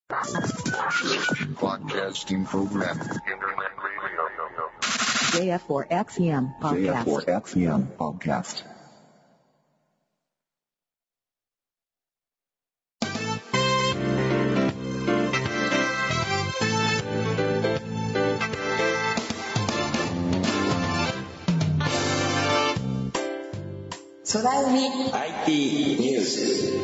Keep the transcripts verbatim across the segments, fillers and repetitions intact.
Broadcasting program. ジェイエフフォーエックスエムpodcast. ジェイエフフォーエックスエム podcast. Tsunami アイティー ニュース。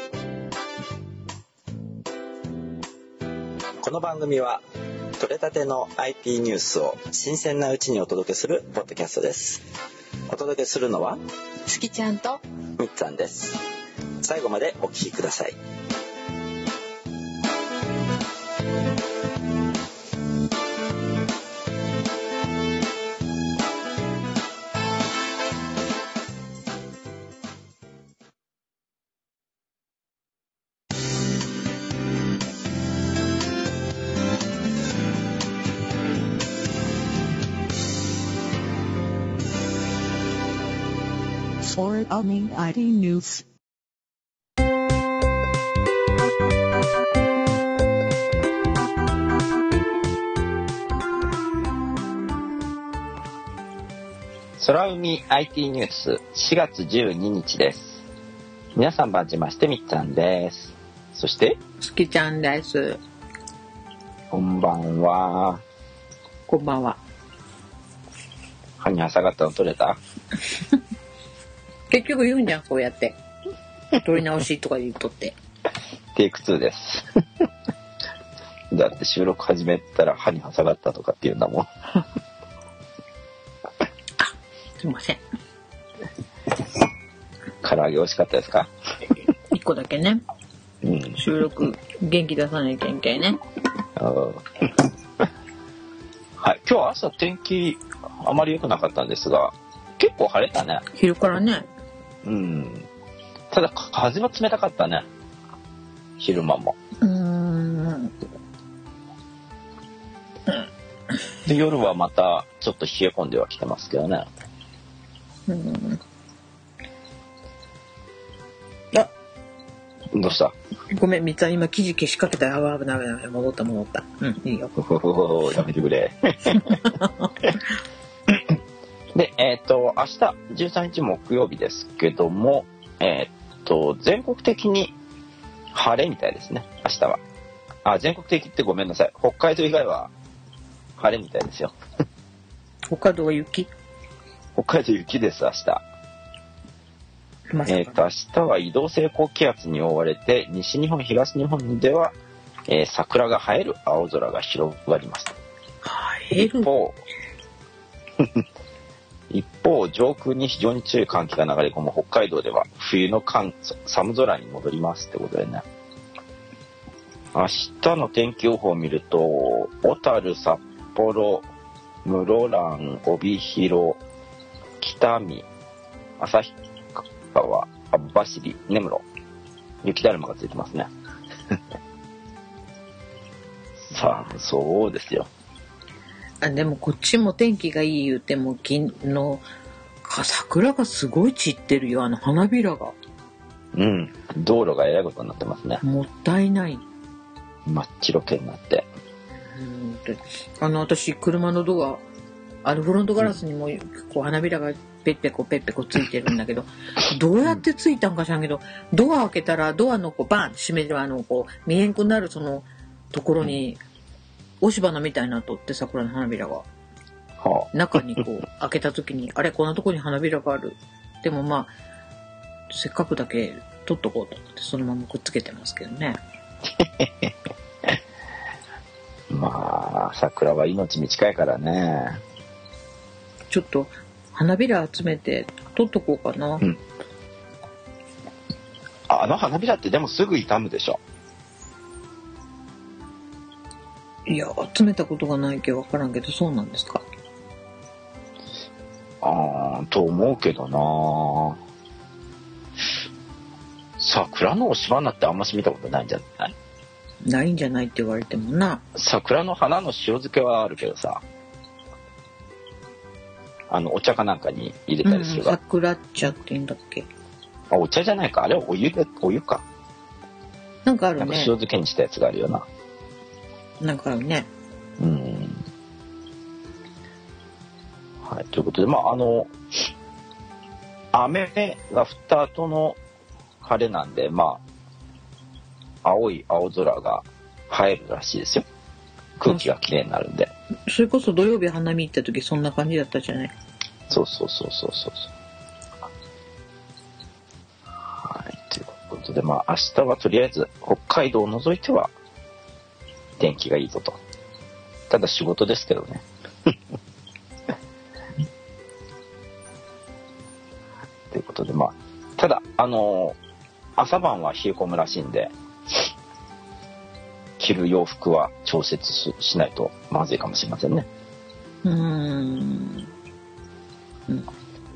この番組は取れたての アイティー ニュースを新鮮なうちにお届けするポッドキャストです。お届けするのはつきちゃんとみっつぁんです。最後までお聞きください。 Tsunami アイティー ニュース。 空海 アイティー ニュースしがつじゅうににちです。皆さんばんじましてみっつぁんです。そしてつきちゃんです。 こんばんは。 こんばんは。 歯に挟がったの取れた？ 結局言うんじゃん、こうやって取り直しとか言うとってテイクツーですだって収録始めたら歯に挟がったとかって言うんだもんあ、すいません。 唐揚げ美味しかったですか？ いっこだけね、 うん、 収録元気出さないといけないね。 はい、今日は朝天気あまり良くなかったんですが結構晴れたね。 昼からね。 うん。ただ風は冷たかったね。昼間も。 うーん。 で夜はまたちょっと冷え込んではきてますけどね。 うん。あ、 どうした？ ごめん、みつは今記事消しかけたら、あ、危ない危ない、戻った戻った。うん、いいよ。 やめてくれ。で、えっと、明日じゅうさんにち木曜日ですけども、えっと、全国的に晴れみたいですね、明日は。あ、全国的ってごめんなさい。北海道以外は晴れみたいですよ。 北海道は雪？ 北海道雪です、明日。 まさかえっと、明日は移動性高気圧に覆われて、西日本、東日本では、えー、桜が映える青空が広がります。 映える？ 一方、一方上空に非常に強い寒気が流れ込む北海道では冬の寒寒空に戻りますってことでね。明日の天気予報を見ると小樽、札幌、室蘭、帯広、北見、旭川、網走、根室、雪だるまがついてますね。さあそうですよ。 あ、でもこっちも天気がいい言うても昨日桜がすごい散ってるよ、あの花びらが。 うん、道路がえらいことになってますね。 もったいない。 真っ白けになって。 うんと、あの私車のドア、あのフロントガラスにもこう花びらがペッペコペッペコついてるんだけど、どうやってついたんか知らんけど、ドア開けたらドアのこうバンって閉めるあのこう見えんくなるそのところに、押し花みたいなとって桜の花びらが、はあ、中にこう開けた時にあれこんなところに花びらがある。でもまあせっかくだけ取っとこうと思ってそのままくっつけてますけどね。 まあ桜は命に近いからね。 ちょっと花びら集めて取っとこうかな。うん、 あの花びらってでもすぐ傷むでしょ。 いや集めたことがないけど分からんけど、そうなんですか？ あーと思うけどな。桜の押し花ってあんまし見たことないんじゃない？ ないんじゃないって言われてもな。 桜の花の塩漬けはあるけどさ、あのお茶かなんかに入れたりするわ、 うん、桜茶って言うんだっけ？ あ、お茶じゃないか、あれはお湯で、お湯か。 なんかあるね。 なんか塩漬けにしたやつがあるよな。 なんかあるね。 うん。はい、ということで、まあ、あの、雨が降った後の晴れなんで、まあ、青い青空が映えるらしいですよ。空気がきれいになるんで。 それこそ土曜日花見行った時そんな感じだったじゃない。 そうそうそうそうそう。はい、ということで、まあ、明日はとりあえず北海道を除いては天気がいいぞと。ただ仕事ですけどね。ということで、まあ、ただ、あのー、朝晩は冷え込むらしいんで、着る洋服は調節 し, しないとまずいかもしれませんね。 うーん。うん、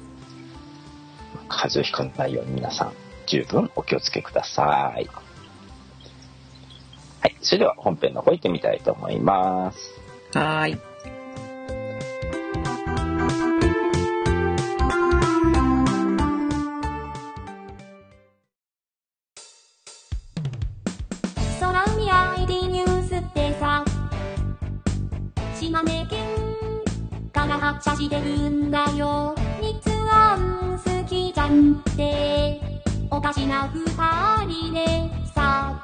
風邪をひかないように皆さん十分お気をつけください。はい、それでは本編の方行ってみたいと思います。 はーい。 空海 アイディー ニュースってさ、島根県から発車してるんだよ。日安好きじゃんっておかしな二人でさ。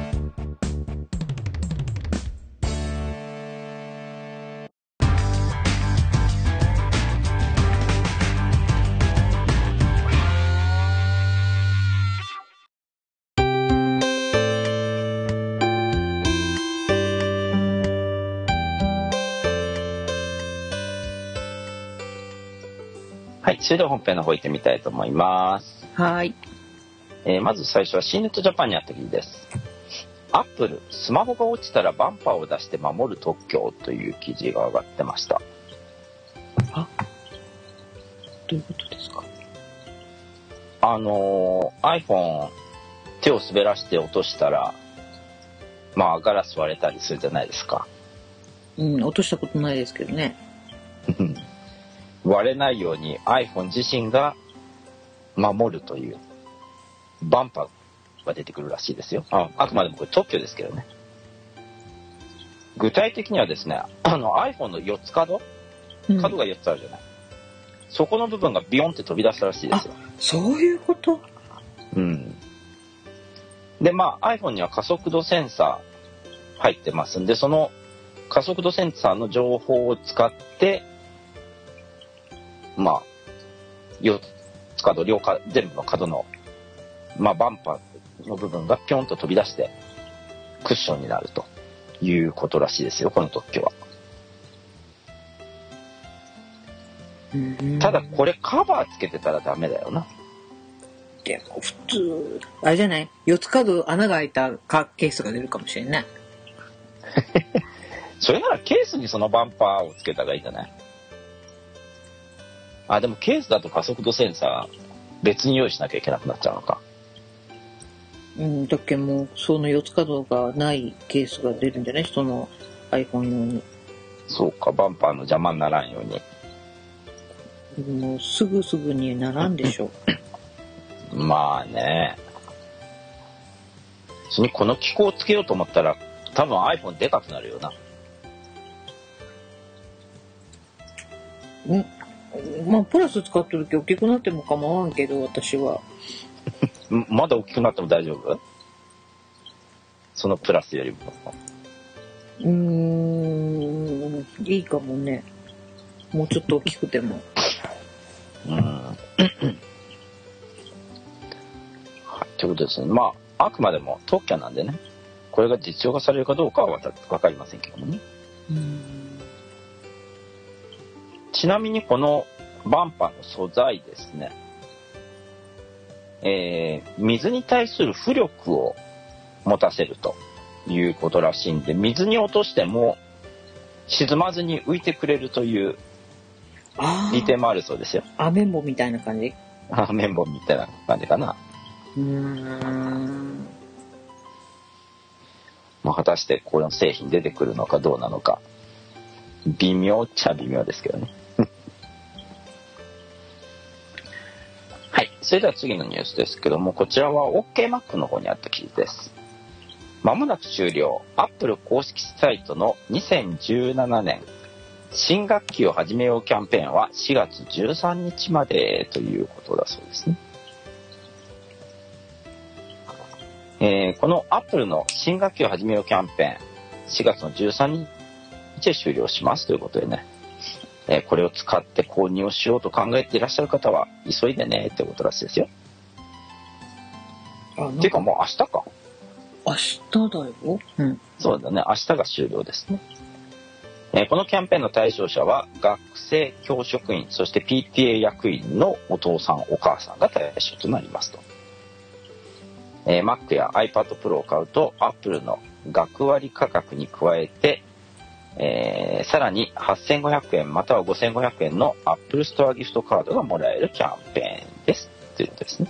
はい、それでは本編の方行ってみたいと思います。 はーい。 えー、まず最初は シーネットジャパンにあった記事です。アップル、スマホが落ちたらバンパーを出して守る特許という記事が上がってました。 あ、どういうことですか？ あのー、iPhone 手を滑らして落としたら、まあガラス割れたりするじゃないですか。 うん、落としたことないですけどね。 割れないように iPhone 自身が守るというバンパーが出てくるらしいですよ。 あ, あくまでもこれ特許ですけどね。具体的にはですね、あの iPhone のよっつ角角がよっつあるじゃない、うん、そこの部分がビヨンって飛び出したらしいですよ。 あ、そういうこと。 うんで、まあ iPhone には加速度センサー入ってますんで、その加速度センサーの情報を使ってまあ、よっつ角、両角、全部の角の、まあ、バンパーの部分がピョンと飛び出して、クッションになるということらしいですよ、この特許は。ただ、これカバーつけてたらダメだよな。 でも、普通、あれじゃない？四つ角穴が開いたケースが出るかもしれない。 それならケースにそのバンパーをつけたらいいんじゃない？あ、でもケースだと加速度センサー別に用意しなきゃいけなくなっちゃうのか。 うん、だっけもうその四つ角がないケースが出るんじゃない？その iPhone 用に。 そうか、バンパーの邪魔にならんように。 もうすぐすぐにならんでしょう。まあね。それにこの機構をつけようと思ったら多分 iPhone でかくなるよな。 うん。まあプラス使ってる時大きくなっても構わんけど私は。 まだ大きくなっても大丈夫？そのプラスよりも。 うーん、いいかもね。もうちょっと大きくても。 うん。はい、ということですね。まああくまでも特許なんでね。これが実用化されるかどうかはわかりませんけどもね。 うん。 ちなみにこのバンパーの素材ですね、えー、水に対する浮力を持たせるということらしいんで、水に落としても沈まずに浮いてくれるという利点もあるそうですよ。 アメンボみたいな感じ？ アメンボみたいな感じかな。 うーん。 まあ、果たしてこの製品出てくるのかどうなのか微妙っちゃ微妙ですけどね。はい、それでは次のニュースですけども、こちらは OK マックの方にあった記事です。 まもなく終了。アップル公式サイトのにせんじゅうななねん新学期を始めようキャンペーンはしがつじゅうさんにちまでということだそうですね。えー、このアップルの新学期を始めようキャンペーンしがつのじゅうさんにちで終了しますということでね、えー、これを使って購入をしようと考えていらっしゃる方は急いでねってことらしいですよ。っていうかもう明日か。 明日だよ。うん。 そうだね。明日が終了ですね。えー、このキャンペーンの対象者は学生、教職員、そして ピーティーエー 役員のお父さん、お母さんが対象となりますと。えー、Mac や iPad Pro を買うと Apple の学割価格に加えて、えー、さらにはっせんごひゃくえんまたはごせんごひゃくえんの Apple Store ギフトカードがもらえるキャンペーンですということですね。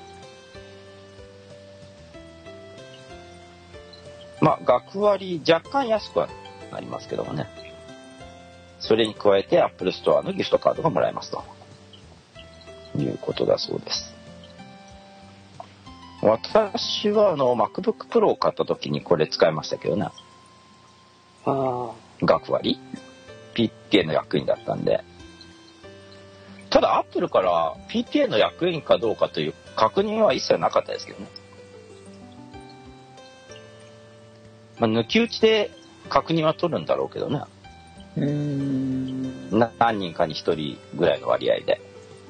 まあ学割若干安くはなりますけどもね、それに加えて Apple Store のギフトカードがもらえますということだそうです。私はあの MacBook Pro を買った時にこれ使いましたけどね。 ああ。 学割 ピーティーエー の役員だったんで。ただ Apple から ピーティーエー の役員かどうかという確認は一切なかったですけどね。まあ、抜き打ちで確認は取るんだろうけどね。 うーん。 な何人かにひとりぐらいの割合で。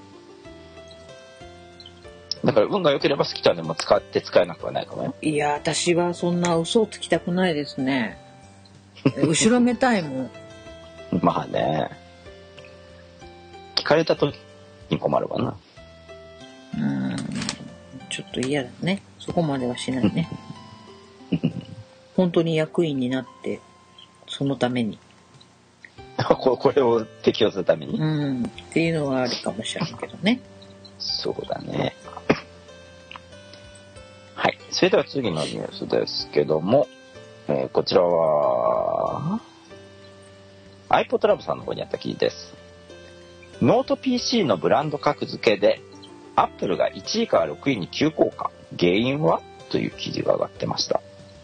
だから運が良ければ好きなのも使って使えなくはないかもよ。 いや、私はそんな嘘をつきたくないですね。後ろめたいもん。 まあね。聞かれた時に困るわな。 うーん。ちょっと嫌だね。そこまではしないね。本当に役員になってそのためにこれを適用するために、 うんっていうのはあるかもしれないけどね。 そうだね。はい。それでは次のニュースですけども、えー、こちらは iPod Lab さんの方にあった記事です。ノート ピーシー のブランド格付けで Apple がいちいからろくいに急降下、原因はという記事が上がってました。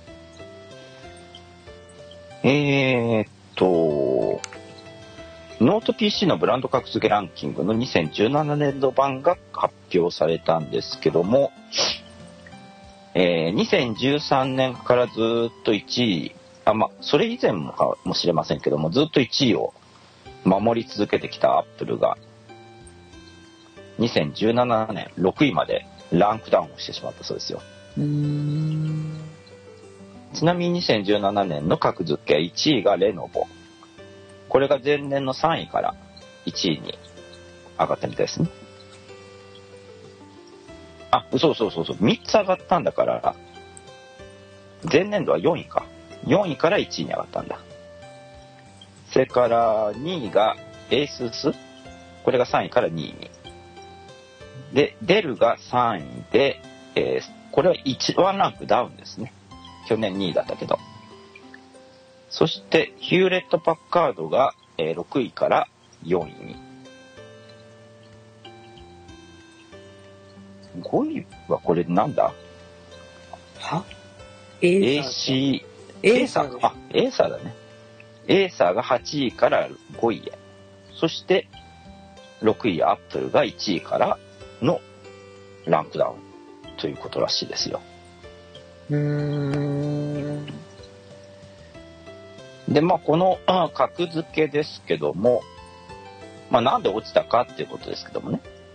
えーっとノート ピーシー のブランド格付けランキングのにせんじゅうななねんど版が発表されたんですけども、えー、にせんじゅうさんねんからずっといちい、あ、ま、それ以前もかもしれませんけども、ずっといちいを守り続けてきたアップルがにせんじゅうななねんろくいまでランクダウンをしてしまったそうですよ。 うーん。 ちなみににせんじゅうななねんの格付けいちいがレノボ。これが前年のさんいからいちいに上がったみたいですね。あ、そうそうそうそう。みっつ上がったんだから、前年度はよんいか。よんいからいちいに上がったんだ。それからにいが ASUS。これがさんいからにいに。で、デルがさんいで、えー、これはいち、ワンランクダウンですね。去年にいだったけど。そしてヒューレット・パッカードが、えー、ろくいからよんいに。ごいはこれなんだ？ は？ エーシー、エーサーか。あ、エーサーだね。エーサーがはちいからごいへ。そしてろくいアップルがいちいからのランクダウンということらしいですよ。 うーん。 で、まあこの格付けですけども、まあなんで落ちたかっていうことですけどもね。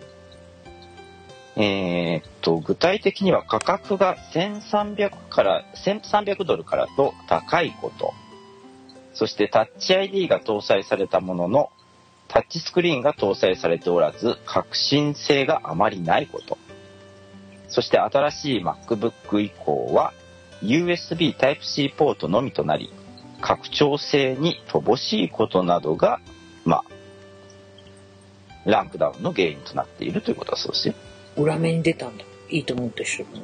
えー、っと具体的には価格がせんさんびゃくからせんさんびゃくドルからと高いこと、そしてタッチ アイディー が搭載されたもののタッチスクリーンが搭載されておらず革新性があまりないこと、そして新しい MacBook 以降は ユーエスビー Type-C ポートのみとなり拡張性に乏しいことなどがまあランクダウンの原因となっているということだそうですよ。 裏目に出たんだ。いいと思ってしょ。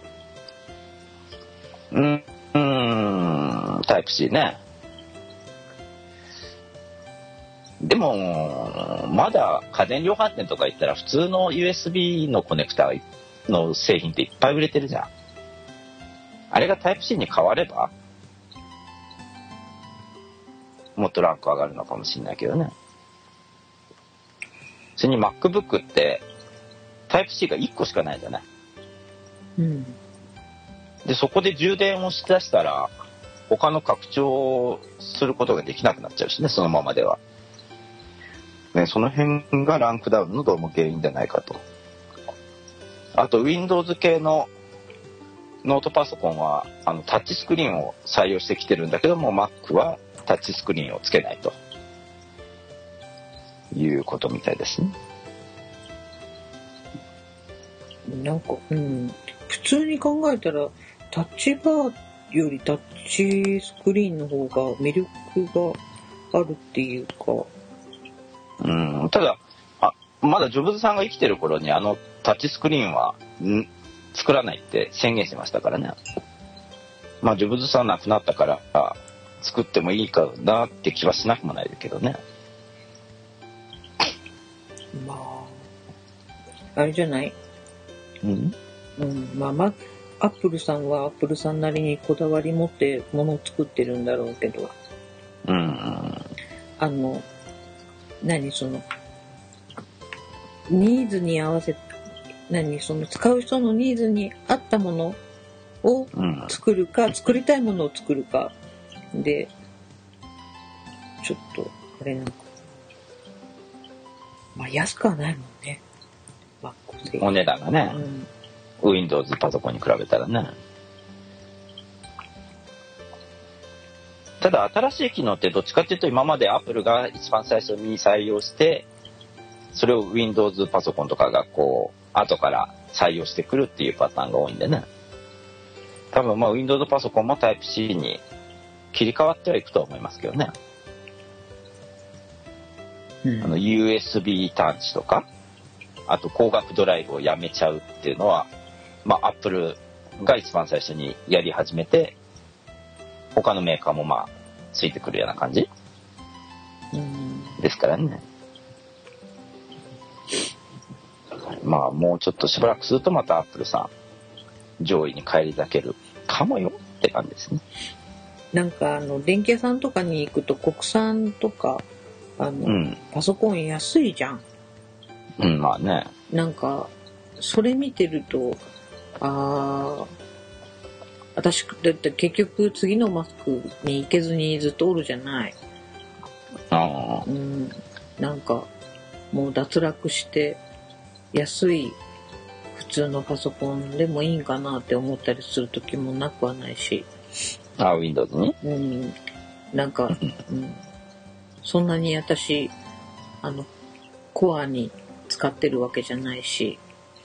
うん、うーん、タイプ C ね。でもまだ家電量販店とか行ったら普通の ユーエスビー のコネクタの製品っていっぱい売れてるじゃん。 あれがタイプ C に変わればもっとランク上がるのかもしれないけどね。それに MacBook ってタイプ C がいっこしかないじゃない。 うん。 でそこで充電をしだしたら他の拡張することができなくなっちゃうしね、そのままでは。ね、その辺がランクダウンのどうも原因じゃないかと。あと Windows 系のノートパソコンはあのタッチスクリーンを採用してきてるんだけども Mac はタッチスクリーンをつけないということみたいですね。 なんか、うん、普通に考えたらタッチバーよりタッチスクリーンの方が魅力があるっていうか、 うん、ただあまだジョブズさんが生きてる頃にあのタッチスクリーンはん作らないって宣言してましたからね。まあジョブズさん亡くなったから作ってもいいかなって気はしなくもないけどね。 まああれじゃない、 うんうん、まあまあアップルさんはアップルさんなりにこだわり持ってものを作ってるんだろうけど、 うん、 あの何そのニーズに合わせ何その使う人のニーズに合ったものを作るか、うん、作りたいものを作るかでちょっとあれなんかまあ安くはないもんね、まあ、 お値段がね、うん、Windows パソコンに比べたらね。ただ新しい機能ってどっちかっていうと今まで Apple が一番最初に採用してそれを Windows パソコンとかがこう後から採用してくるっていうパターンが多いんでね。多分まあ Windows パソコンも タイプ シー に切り替わってはいくと思いますけどね。うん、あの ユーエスビー 端子とかあと光学ドライブをやめちゃうっていうのはまあ Apple が一番最初にやり始めて他のメーカーもまあついてくるような感じ、うん、ですからね。まあもうちょっとしばらくするとまたアップルさん上位に返り咲けるかもよって感じですね。 なんかあの電気屋さんとかに行くと国産とかあの、うん、パソコン安いじゃん。 うんまあね。 なんかそれ見てるとああ私だって結局次のマックに行けずにずっとおるじゃない。 ああ。 うん。なんかもう脱落して安い普通のパソコンでもいいんかなって思ったりする時もなくはないし。 ああ Windows に？ うん。なんか、うん、そんなに私あのコアに使ってるわけじゃないし。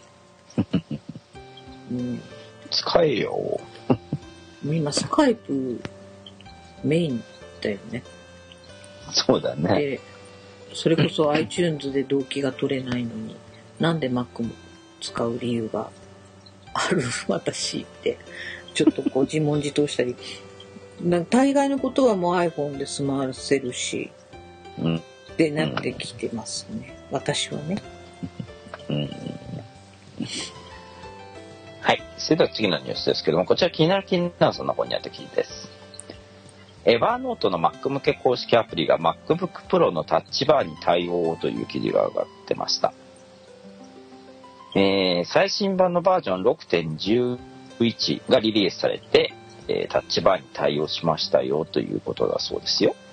うん、 使えよ。 今スカイプメインだよね。 そうだね。 で、それこそ iTunes で同期が取れないのに、なんで Mac も使う理由がある私ってちょっとこう自問自答したり、な大概のことはもう iPhone で済ませるし、 うん、 でなってきてますね。うん、私はね。 うん。はい。それでは次のニュースですけども、こちら気になる気になるそんな本にあった記事です。エヴァーノートの Mac 向け公式アプリが MacBook Pro のタッチバーに対応という記事が上がってました。えー、最新版のバージョン ろくてんじゅういち がリリースされて、えー、タッチバーに対応しましたよということだそうですよ。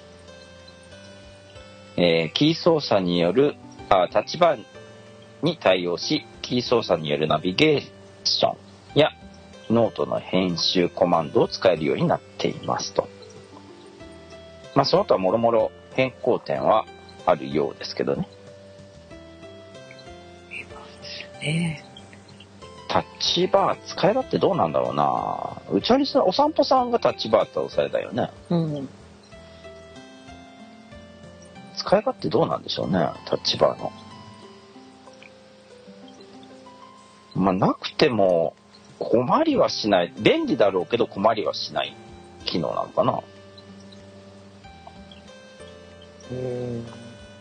えー、キー操作によるあタッチバーに対応し、キー操作によるナビゲーションやノートの編集コマンドを使えるようになっていますと。まあその他もろもろ変更点はあるようですけどね。 ねタッチバー使い勝手どうなんだろうな。うちはリスナーお散歩さんがタッチバーって押されたよね。 うん。 使い勝手どうなんでしょうね、タッチバーの。まあなくても困りはしない、便利だろうけど困りはしない機能なのかな。 うーん。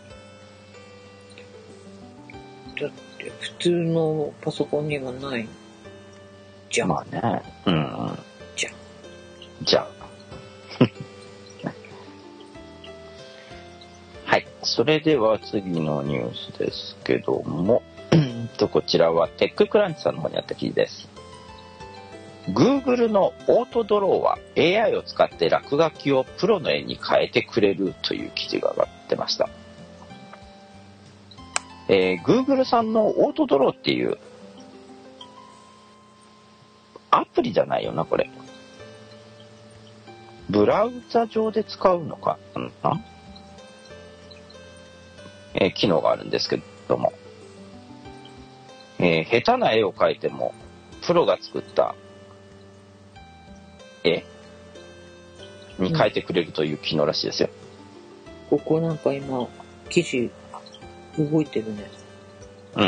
だって普通のパソコンにはないじゃん。 まあね。うん。 じゃあはい、それでは次のニュースですけどもとこちらはテッククランチさんの方にあった記事です。 Google のオートドローは エーアイ を使って落書きをプロの絵に変えてくれるという記事が上がってました。えー、Google さんのオートドローっていうアプリじゃないよなこれ。ブラウザ上で使うのかな、えー、機能があるんですけども、えー、下手な絵を描いてもプロが作った絵に描いてくれるという機能らしいですよ。 ここなんか今記事動いてるね。 うん。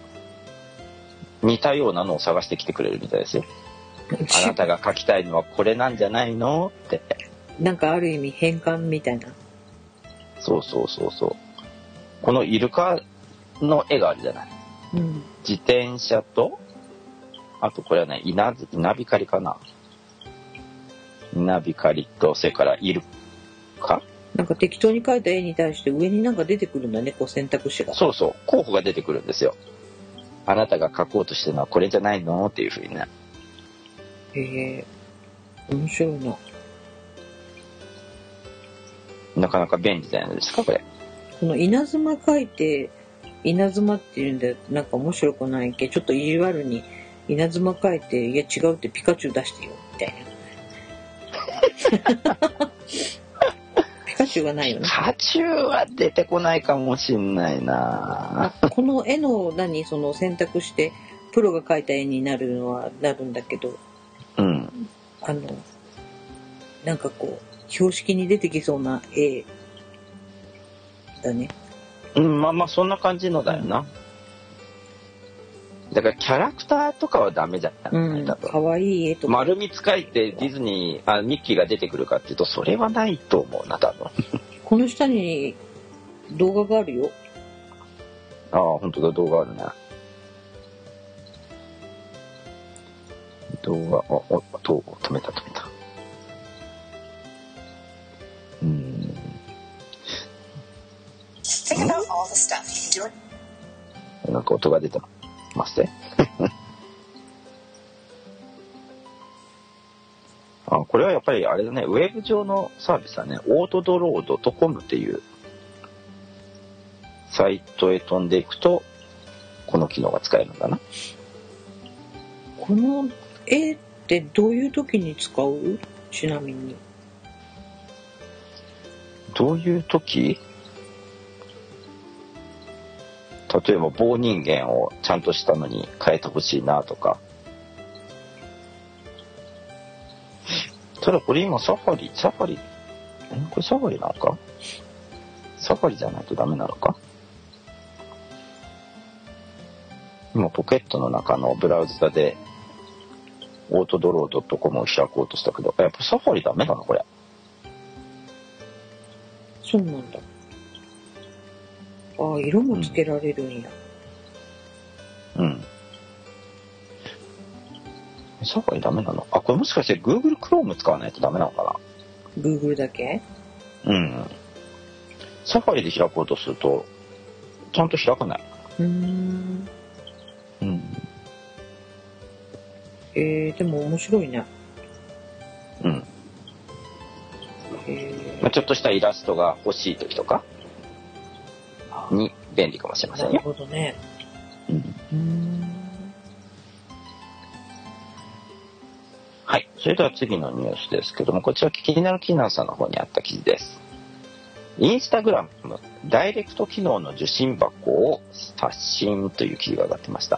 似たようなのを探してきてくれるみたいですよ。あなたが描きたいのはこれなんじゃないのって。 なんかある意味変換みたいな。 そうそうそうそう。このイルカの絵があるじゃない。 うん、 自転車とあとこれはね稲稲光かな。稲光とそれからイルカ。 なんか適当に描いた絵に対して上になんか出てくるんだね、こう選択肢が。 そうそう、候補が出てくるんですよ。あなたが描こうとしてるのはこれじゃないのっていう風にね。 へえ、面白いな。 なかなか便利じゃないですかこれ。 この稲妻描いて稲妻っていうんでなんか面白くないけど、ちょっと意地悪に稲妻描いていや違うってピカチュウ出してよみたいな。ピカチュウがないよね。 ピカチュウは出てこないかもしんないな。 この絵の何その選択してプロが描いた絵になるのはなるんだけど、 うん、 あのなんかこう標識に出てきそうな絵だね。 うん、まあまあそんな感じのだよな。だからキャラクターとかはダメじゃない、 うん、かわいい絵とか丸みつ書いてディズニーあミッキーが出てくるかっていうとそれはないと思うな多分。 この下に動画があるよ。 ああ本当だ、動画あるね。動画あおと止めた止めた。うん。なんか音が出てますね。あ、これはやっぱりあれだね、ウェブ上のサービスだね。オートドロードットコムっていうサイトへ飛んでいくとこの機能が使えるんだな。 この絵ってどういう時に使う？ちなみにどういう時？例えば棒人間をちゃんとしたのに変えてほしいなとか。ただこれ今サファリサファリんこれサファリなのか？サファリじゃないとダメなのか？今ポケットの中のブラウザでオートドロードットコムを開こうとしたけど、やっぱサファリダメなのこれ。 そうなんだ。ああ、色もつけられるんや。 うん。うん、サファリダメなの？あ、これもしかして Google Chrome 使わないとダメなのかな？ Google だけ？ うん。サファリで開こうとするとちゃんと開かない。 うーん。 うん。 えー、でも面白いね。 うん。 えー、 まあ、ちょっとしたイラストが欲しい時とかに便利かもしれませんよ。 なるほどね。 うん。 うーん。 はい。それでは次のニュースですけども、こちら気になるキーナーさんの方にあった記事です。インスタグラムダイレクト機能の受信箱を刷新という記事が上がってました。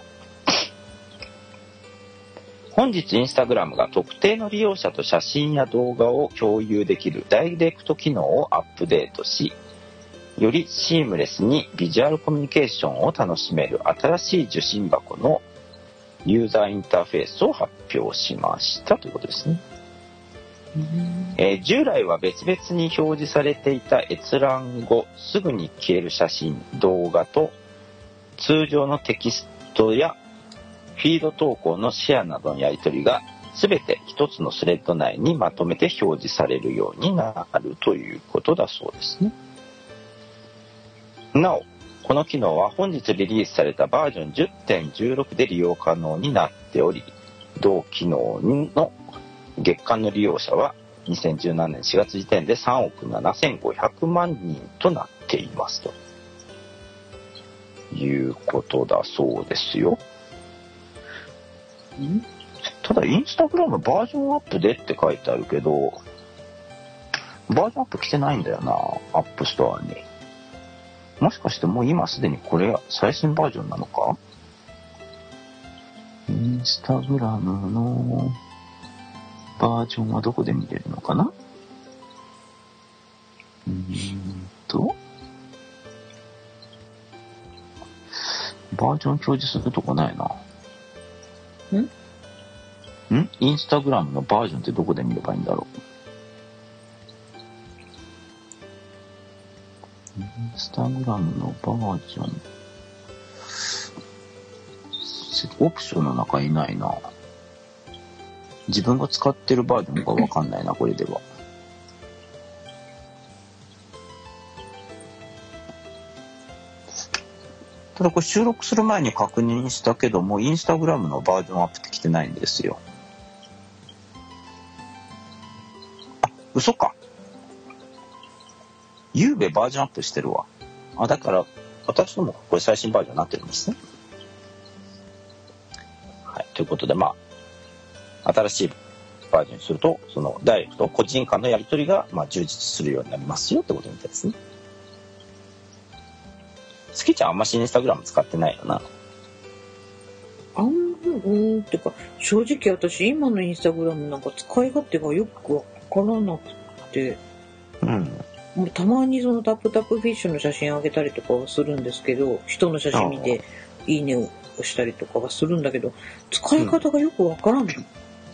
本日インスタグラムが特定の利用者と写真や動画を共有できるダイレクト機能をアップデートし、よりシームレスにビジュアルコミュニケーションを楽しめる新しい受信箱のユーザーインターフェースを発表しましたということですね。えー、従来は別々に表示されていた閲覧後すぐに消える写真動画と通常のテキストやフィード投稿のシェアなどのやり取りがすべて一つのスレッド内にまとめて表示されるようになるということだそうですね。なお、この機能は本日リリースされたバージョン じゅってんじゅうろく で利用可能になっており、同機能の月間の利用者はにせんじゅうななねんしがつ時点でさんおくななせんごひゃくまんにんとなっていますということだそうですよ。 んただインスタグラムバージョンアップでって書いてあるけど、バージョンアップ来てないんだよな、アップストアに。もしかしてもう今すでにこれ最新バージョンなのか。インスタグラムのバージョンはどこで見れるのかな。うーんとバージョン表示するとこないな。 んんインスタグラムのバージョンってどこで見ればいいんだろう。インスタグラムのバージョン、オプションの中にないな。自分が使ってるバージョンがわかんないな、これでは。ただこれ収録する前に確認したけども、インスタグラムのバージョンアップって来てないんですよ。あ、嘘か。ゆうべバージョンアップしてるわ。あ、だから私のもこれ最新バージョンになってるんですね。はい、ということで、まあ新しいバージョンにすると、そのダイレクト個人間のやり取りがまあ充実するようになりますよってことみたいですね。スキちゃんあんましインスタグラム使ってないよな。 あんうんてか正直私今のインスタグラムなんか使い勝手がよくわからなくて、 うん。 もうたまにそのタップタップフィッシュの写真あげたりとかはするんですけど、人の写真見ていいねを押したりとかはするんだけど、使い方がよくわからない。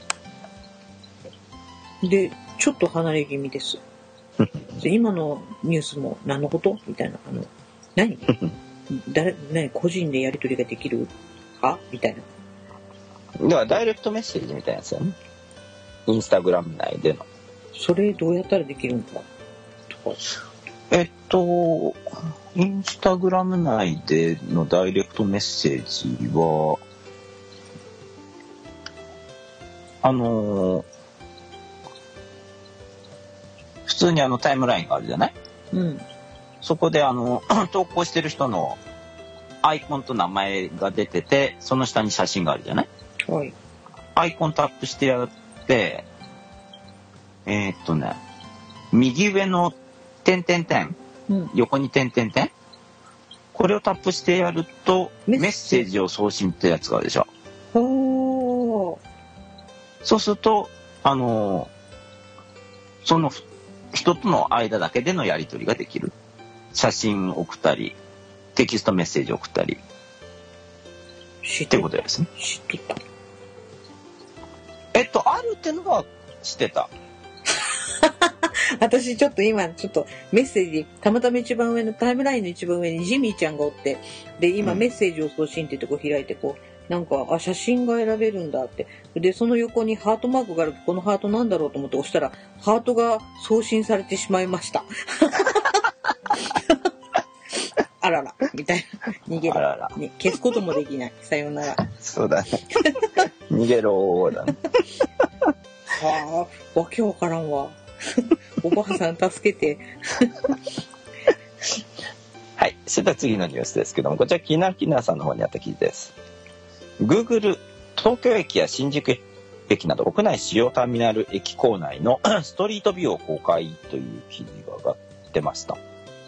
うん、でちょっと離れ気味です。で今のニュースも何のことみたいな、あの何誰何個人でやり取りができるかみたいな。 だからダイレクトメッセージみたいなやつよね。インスタグラム内での。 それどうやったらできるんだとか。 えっとインスタグラム内でのダイレクトメッセージはあのー、普通にあのタイムラインがあるじゃない？ うん。 そこであの投稿してる人のアイコンと名前が出てて、その下に写真があるじゃない？ はい。 アイコンタップしてやって、えー、っとね、右上の点々点、 うん、 横に点々点、これをタップしてやるとメッセージを送信ってやつがあるでしょ。 ほー。 そうするとあのその人との間だけでのやり取りができる。写真送ったり、テキストメッセージ送ったりってことですね。 知ってた。 えっとあるってのは知ってた。 私ちょっと今ちょっとメッセージたまたま一番上のタイムラインの一番上にジミーちゃんがおって、で今メッセージを送信ってとこ開いてこうなんかあ写真が選べるんだって、でその横にハートマークがある。このハートなんだろうと思って押したらハートが送信されてしまいました。あららみたいな、逃げろ。 あらら、 ね、消すこともできない。さようなら。 そうだね。逃げろーだね。 はあ、わけわからんわ。おばあさん助けて。 はい、それでは次のニュースですけども、こちらキナキナさんの方にあった記事です。Google 東京駅や新宿駅など国内主要ターミナル駅構内のストリートビューを公開という記事が上がってました。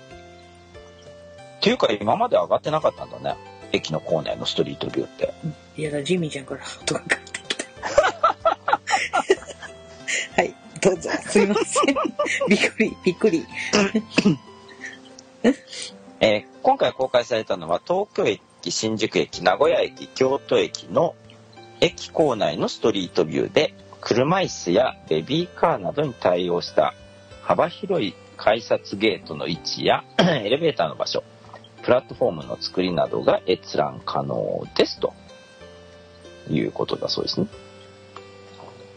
っていうか今まで上がってなかったんだね、駅の構内のストリートビューって。 いやだ、ジミーちゃんからハートがかかってきた。はい、どうぞ。すいません。びっくり、びっくり。 えー、今回公開されたのは東京駅、新宿駅、名古屋駅、京都駅の駅構内のストリートビューで、車椅子やベビーカーなどに対応した幅広い改札ゲートの位置やエレベーターの場所、プラットフォームの作りなどが閲覧可能ですということだそうですね。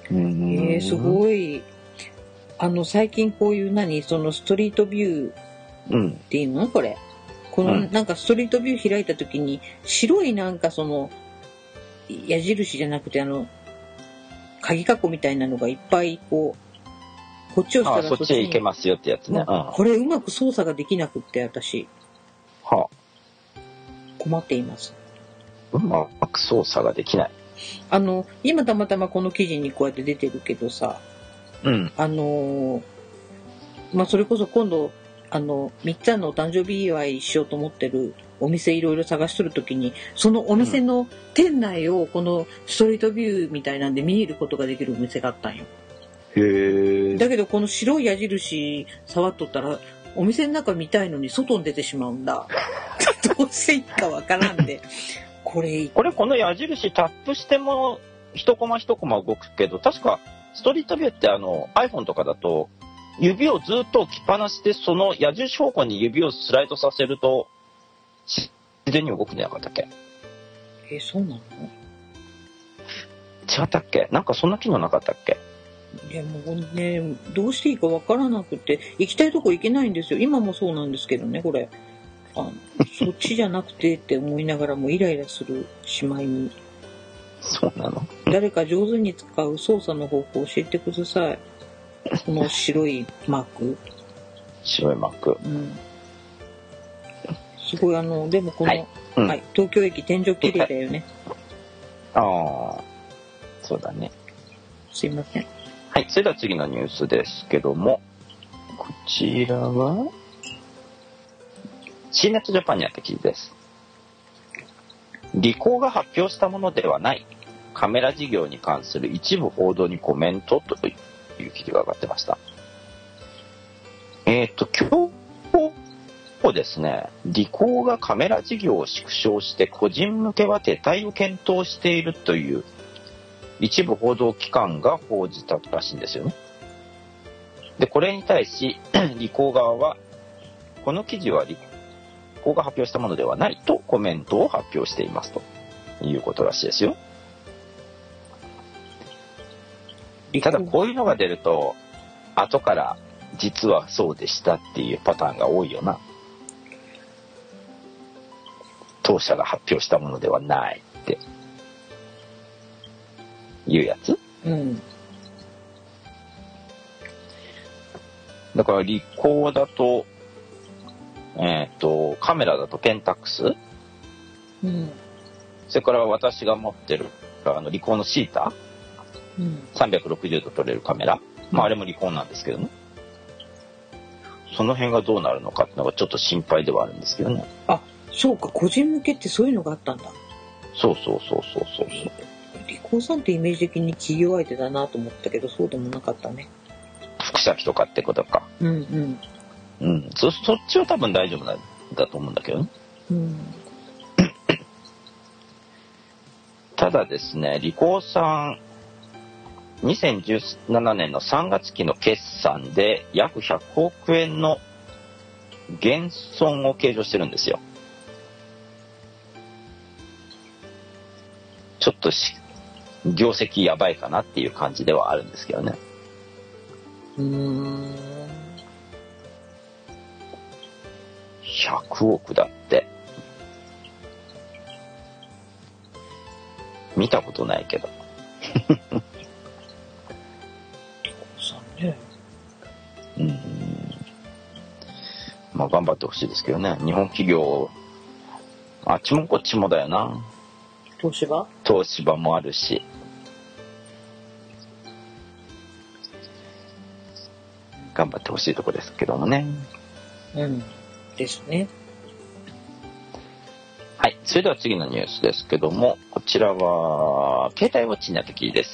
うーんえー、すごい。あの、最近こういう何、そのストリートビューうんっていうのこれ。この、 うんなんかストリートビュー開いた時に、白いなんかその、矢印じゃなくて、あの、鍵括弧みたいなのがいっぱいこう、こっちをしたあそっちへらそっちに。 行けますよってやつね。うん。はこれうまく操作ができなくって私、 あ。 困っています。 うまく操作ができない。 あの、今たまたまこの記事にこうやって出てるけどさ、 うん。 あのーまあ、それこそ今度、あの、みっちゃんのお誕生日祝いしようと思ってるお店いろいろ探しとるときに、そのお店の店内をこのストリートビューみたいなんで見えることができるお店があったんよ。 へえ。 だけどこの白い矢印触っとったら、お店の中見たいのに外に出てしまうんだ。どうしていいかわからんで。これ、 これこの矢印タップしても一コマ一コマ動くけど、確かストリートビューってあの iPhone とかだと指をずっと置きっぱなしでその矢印方向に指をスライドさせると自然に動くんじゃなかったっけ？ え、そうなの？ 違ったっけ？なんかそんな機能なかったっけ？ いやもうね、どうしていいかわからなくて、行きたいとこ行けないんですよ。今もそうなんですけどね、これ。あのそっちじゃなくてって思いながらもイライラするしまいに。 そうなの？ 誰か上手に使う操作の方法教えてください。この白いマーク。 白いマーク。 うん。すごいあの、でもこの、 はいうんはい、東京駅天井綺麗だよね。 ああ、そうだね。 すいません。 はい、それでは次のニュースですけども、こちらは シーネットジャパンにあった記事です。リコーが発表したものではないカメラ事業に関する一部報道にコメントという記事が上がってました。えっと、今日ですね、リコーがカメラ事業を縮小して個人向けは撤退を検討しているという一部報道機関が報じたらしいんですよね。で、これに対し、リコー側は、この記事はリコーが発表したものではないとコメントを発表していますということらしいですよ。ただこういうのが出ると、後から実はそうでしたっていうパターンが多いよな。当社が発表したものではないっていうやつ。 うん。 だからリコーだと、えっと、カメラだとペンタックス。 うん。 それから私が持ってるあのリコーのシータ。 うん。 さんびゃくろくじゅうど撮れるカメラ。まああれもリコーなんですけどね。その辺がどうなるのかっていうのがちょっと心配ではあるんですけどね。 あ、そうか、個人向けってそういうのがあったんだ。 そうそうそうそうそうそう。 リコーさんってイメージ的に企業相手だなと思ったけど、そうでもなかったね。 副先とかってことか。 うんうん。 うん。そ、そっちは多分大丈夫なんだと思うんだけどね。 うん。 ただですね、リコーさん、にせんじゅうななねんのさんがつ期の決算で約ひゃくおくえんの減損を計上してるんですよ。ちょっとし業績やばいかなっていう感じではあるんですけどね。 うーん。 ひゃくおくだって。見たことないけど。 そうね。 うん。まあ頑張ってほしいですけどね。日本企業、あっちもこっちもだよな。 東芝？ 東芝もあるし。頑張ってほしいとこですけどもね。 うん。ですね。 はい。それでは次のニュースですけども、こちらは、携帯ウォッチになった記事です。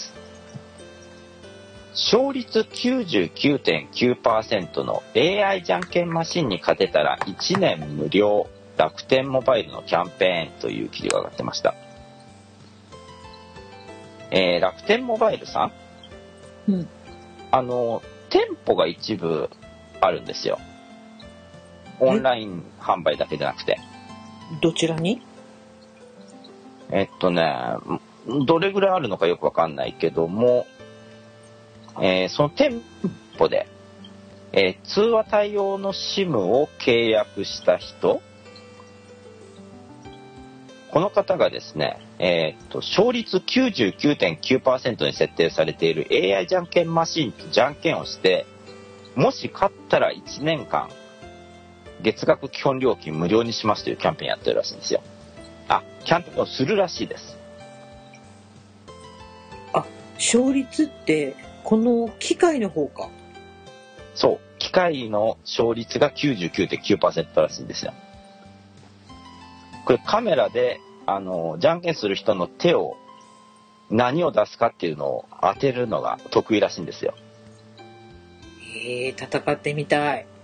勝率 きゅうじゅうきゅうてんきゅうパーセント の エーアイ じゃんけんマシンに勝てたらいちねん無料楽天モバイルのキャンペーンという記事が上がってました。えー、楽天モバイルさん、 うん。 あの、店舗が一部あるんですよ。オンライン販売だけじゃなくて。 どちらに？ えっとね、どれぐらいあるのかよくわかんないけども、 えー、その店舗で、えー、通話対応の SIM を契約した人、この方がですね、えー、っと勝率 きゅうじゅうきゅうてんきゅうパーセント に設定されている エーアイ じゃんけんマシンとじゃんけんをして、もし勝ったらいちねんかん月額基本料金無料にしますというキャンペーンやってるらしいんですよ。あ、キャンペーンをするらしいです。 あ、勝率ってこの機械の方か。 そう、機械の勝率が きゅうじゅうきゅうてんきゅうパーセント らしいんですよ。これカメラであのじゃんけんする人の手を何を出すかっていうのを当てるのが得意らしいんですよ。 えー、戦ってみたい。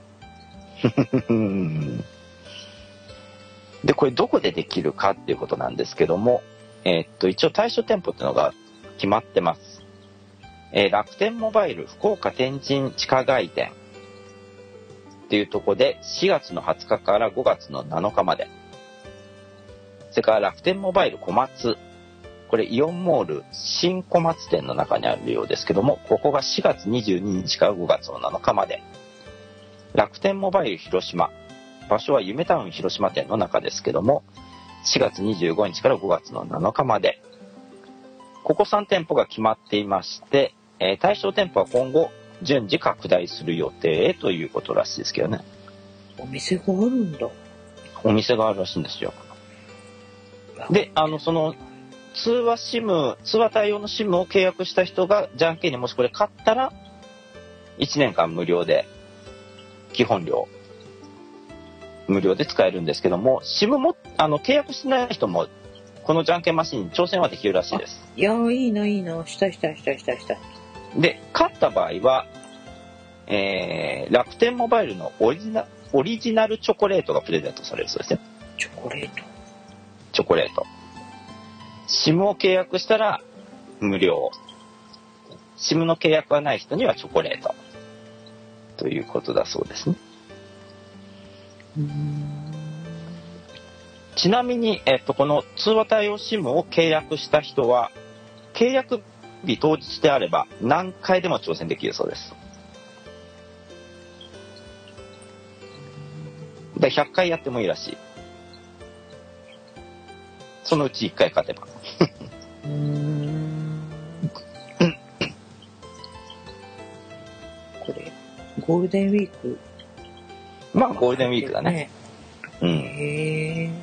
でこれどこでできるかっていうことなんですけども、えー、っと一応対象店舗っていうのが決まってます。えー、楽天モバイル福岡天神地下街店っていうところでしがつのはつかからごがつのなのかまで。それから楽天モバイル小松、これイオンモール新小松店の中にあるようですけども、ここがしがつにじゅうににちからごがつのなのかまで。楽天モバイル広島、場所は夢タウン広島店の中ですけども、しがつにじゅうごにちからごがつのなのかまで。ここさん店舗が決まっていまして、えー、対象店舗は今後順次拡大する予定ということらしいですけどね。 お店があるんだ。 お店があるらしいんですよ。で、あのその通話 SIM、通話対応の SIM を契約した人がじゃんけんにもしこれ勝ったらいちねんかん無料で基本料無料で使えるんですけども、 SIM もあの契約してない人もこのじゃんけんマシンに挑戦はできるらしいです。 いやー、いいないいな、したいしたいしたいしたいしたい。 で勝った場合は、えー、楽天モバイルのオリジナオリジナルチョコレートがプレゼントされるそうですよ。 チョコレートチョコレート。SIM を契約したら無料。SIM の契約がない人にはチョコレート。ということだそうですね。 うーん。 ちなみに、えっと、この通話対応 SIM を契約した人は、契約日当日であれば何回でも挑戦できるそうです。でひゃっかいやってもいいらしい。そのうちいっかい勝てば。 うーん。これゴールデンウィーク。 まあゴールデンウィークだね。 ね、 うん。 へえ。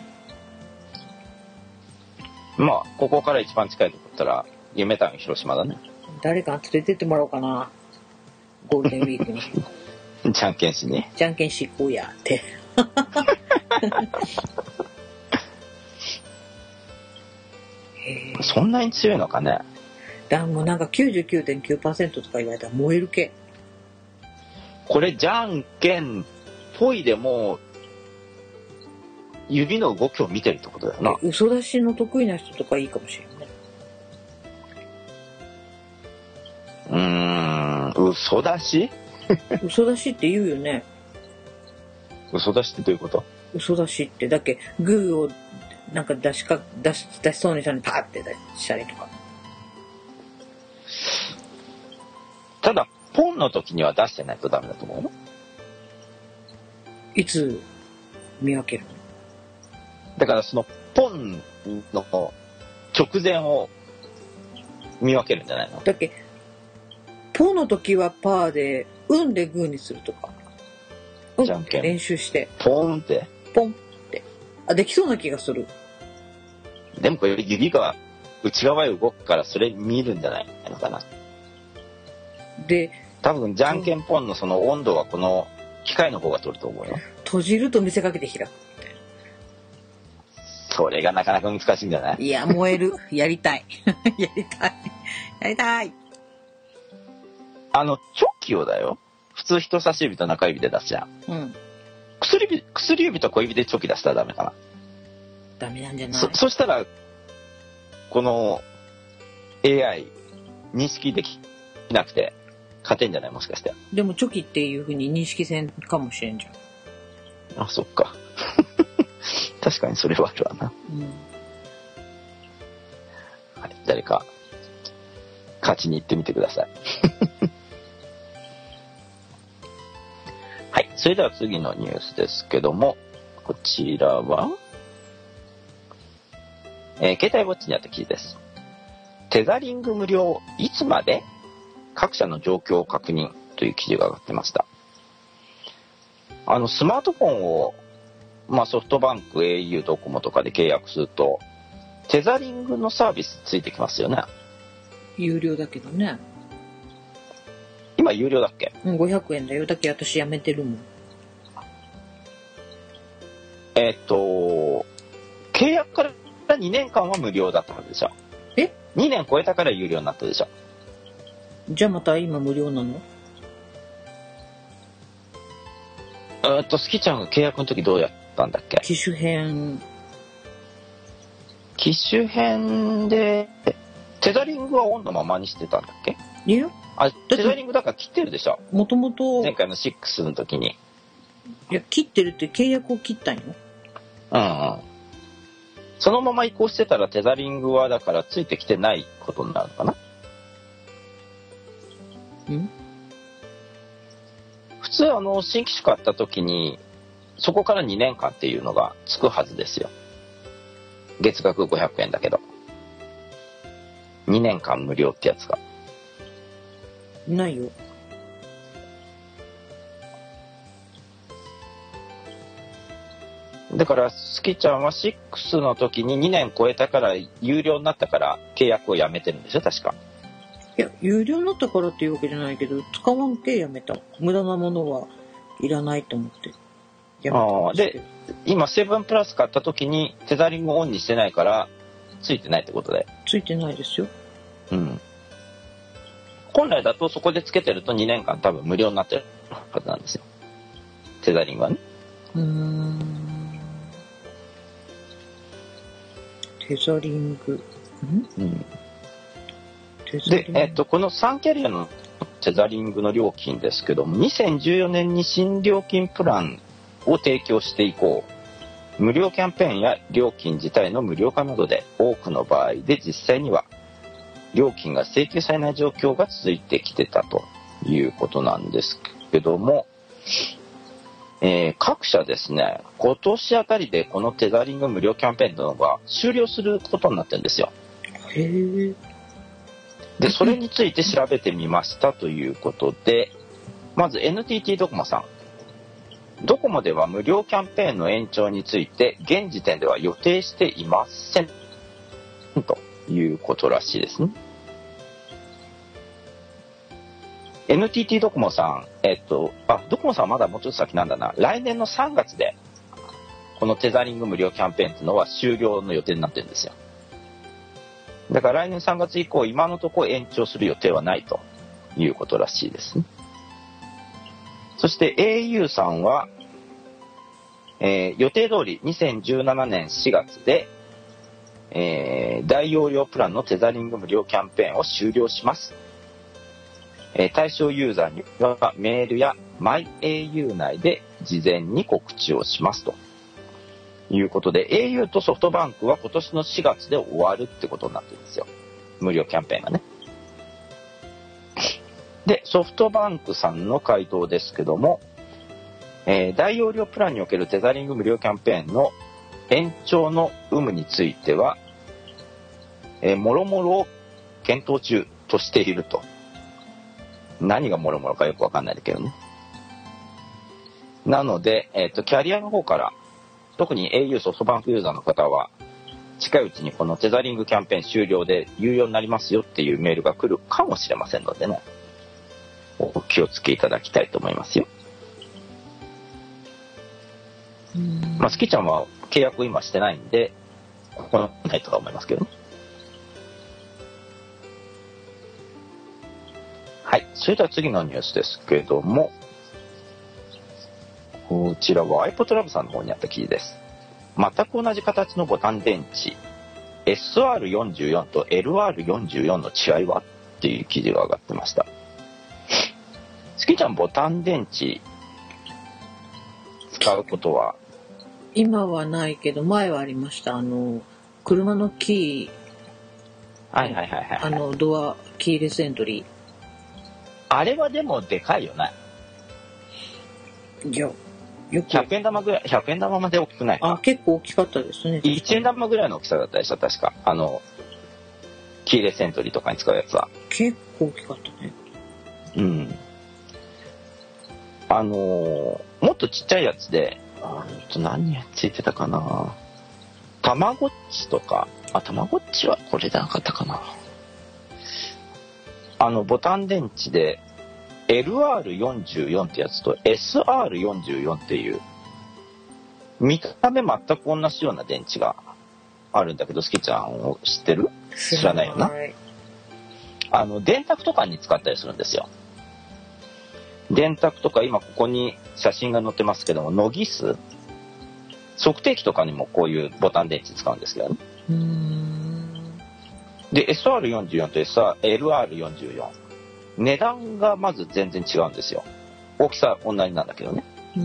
まあここから一番近いとこだったら夢タウン広島だね。 誰か連れてってもらおうかな。ゴールデンウィークに。 じゃんけんしに。 じゃんけんしこうやって。 そんなに強いのかね。 だもうなんか きゅうじゅうきゅうてんきゅうパーセント とか言われたら燃える系。 これじゃんけんっぽいでも指の動きを見てるってことだよな。 嘘出しの得意な人とかいいかもしれないね。 うーん、嘘出し嘘出しって言うよね。 嘘出しってどういうこと？ 嘘出しってだけグーをなんか出しか出し出しそうにしたのにパーって出したりとか。 ただポンの時には出してないとダメだと思うよ。 いつ見分けるの？ だからそのポンの直前を見分けるんじゃないの？ だっけポンの時はパーで運でグーにするとか。 じゃんけん練習してポンってポンってあできそうな気がする。 でもこれ指が内側へ動くからそれ見るんじゃないのかな。 で多分じゃんけんポンのその温度はこの機械の方が取ると思うよ。 閉じると見せかけて開くみたいな。 それがなかなか難しいんじゃない？ いや燃える。やりたいやりたいやりたい。 あのチョキをだよ。普通人差し指と中指で出すじゃん。 うん。 薬指、薬指と小指でチョキ出したらダメかな。 ダメなんじゃない？ そ、そしたらこの エーアイ 認識できなくて勝てんじゃない？もしかして。でもチョキっていう風に認識せんかもしれんじゃん。 あ、そっか。確かにそれはあるわな。 うん。 はい、誰か勝ちに行ってみてください。 それでは次のニュースですけども、こちらは、えー、携帯ウォッチにあった記事です。テザリング無料いつまで？各社の状況を確認という記事が上がってました。あのスマートフォンを、まあ、ソフトバンク、エーユー、ドコモとかで契約するとテザリングのサービスついてきますよね。 有料だけどね。 今有料だっけ？ うん、ごひゃくえんだよ。だけ私やめてるもん。 えっと契約からにねんかんは無料だったはずでしょ。 え？ にねん超えたから有料になったでしょ。 じゃあまた今無料なの？ えっとスキちゃんが契約の時どうやったんだっけ？ 機種変。 機種変でテザリングはオンのままにしてたんだっけ？ いや、 あ、テザリングだから切ってるでしょ。 もともと前回のシックスの時に。 いや、切ってるって契約を切ったんよ。 うんうん。そのまま移行してたらテザリングはだからついてきてないことになるのかな。 ん？ 普通あの新機種買った時にそこからにねんかんっていうのがつくはずですよ。月額ごひゃくえんだけどにねんかん無料ってやつがないよ。 だからスキちゃんはシックスの時ににねん超えたから有料になったから契約をやめてるんでしょ確か。 いや、有料になったからっていうわけじゃないけど、使わんけやめた。無駄なものはいらないと思ってやめたんですけど。 で今セブンプラス買った時にテザリングオンにしてないからついてないってことで。 ついてないですよ。 うん。本来だとそこでつけてるとにねんかん多分無料になってるはずなんですよ。テザリングはね。 うーん。テザリング。ん？うん。 で、えっと、このさんキャリアのテザリングの料金ですけども、にせんじゅうよねんに新料金プランを提供して以降、無料キャンペーンや料金自体の無料化などで多くの場合で実際には料金が請求されない状況が続いてきてたということなんですけども、えー、各社ですね、今年あたりでこのテザリング無料キャンペーンというのが終了することになってるんですよ。 へー。 で、それについて調べてみましたということで、まず エヌティーティー ドコモさん。ドコモでは無料キャンペーンの延長について現時点では予定していませんということらしいですね。エヌティーティー ドコモさん、えっと、あ、ドコモさんはまだもうちょっと先なんだな。来年のさんがつでこのテザリング無料キャンペーンっていうのは終了の予定になってるんですよ。だから来年さんがつ以降、今のところ延長する予定はないということらしいですね。そして エーユー さんは、えー、予定通りにせんじゅうななねんしがつで、えー、大容量プランのテザリング無料キャンペーンを終了します。えー、対象ユーザーにはメールや マイエーユー 内で事前に告知をしますということで、 エーユー とソフトバンクは今年のしがつで終わるってことになってるんですよ、無料キャンペーンがね。で、ソフトバンクさんの回答ですけども、えー、大容量プランにおけるテザリング無料キャンペーンの延長の有無については、えー、もろもろを検討中としていると。何がもろもろかよくわかんないんだけどね。なので、えっと、キャリアの方から、特に エーユー ソフトバンクユーザーの方は、近いうちにこのテザリングキャンペーン終了で有料になりますよっていうメールが来るかもしれませんのでね、お気をつけいただきたいと思いますよ。まあ、スキちゃんは契約今してないんで、ここのないとは思いますけどね。はい。それでは次のニュースですけれども、こちらは iPodLab さんの方にあった記事です。全く同じ形のボタン電池 エスアールよんじゅうよん と エルアールよんじゅうよん の違いはっていう記事が上がってました。スキちゃんボタン電池使うことは？ 今はないけど前はありました。あの車のキー、はいはいはいはい、 あのドアキーレスエントリー。 あれはでもでかいよね。 いや、よく。 ひゃくえん玉ぐらい、ひゃくえん玉まで大きくないか。 あ、結構大きかったですね。 いちえん玉ぐらいの大きさだったでしょ、確か。あの、キーレスエントリーとかに使うやつは。 結構大きかったね。 うん。あのー、もっとちっちゃいやつで、あと何ついてたかな。たまごっちとか、あ、たまごっちはこれじゃなかったかな。あの、ボタン電池で、エルアールよんじゅうよん ってやつと エスアールよんじゅうよん っていう、見た目全く同じような電池があるんだけど、スキちゃんを知ってる？知らないよな。あの、電卓とかに使ったりするんですよ。電卓とか、今ここに写真が載ってますけども、ノギス測定器とかにもこういうボタン電池使うんですけどね。 うーん。 で エスアールよんじゅうよん と エルアールよんじゅうよん、値段がまず全然違うんですよ。大きさ同じなんだけどね。 うん。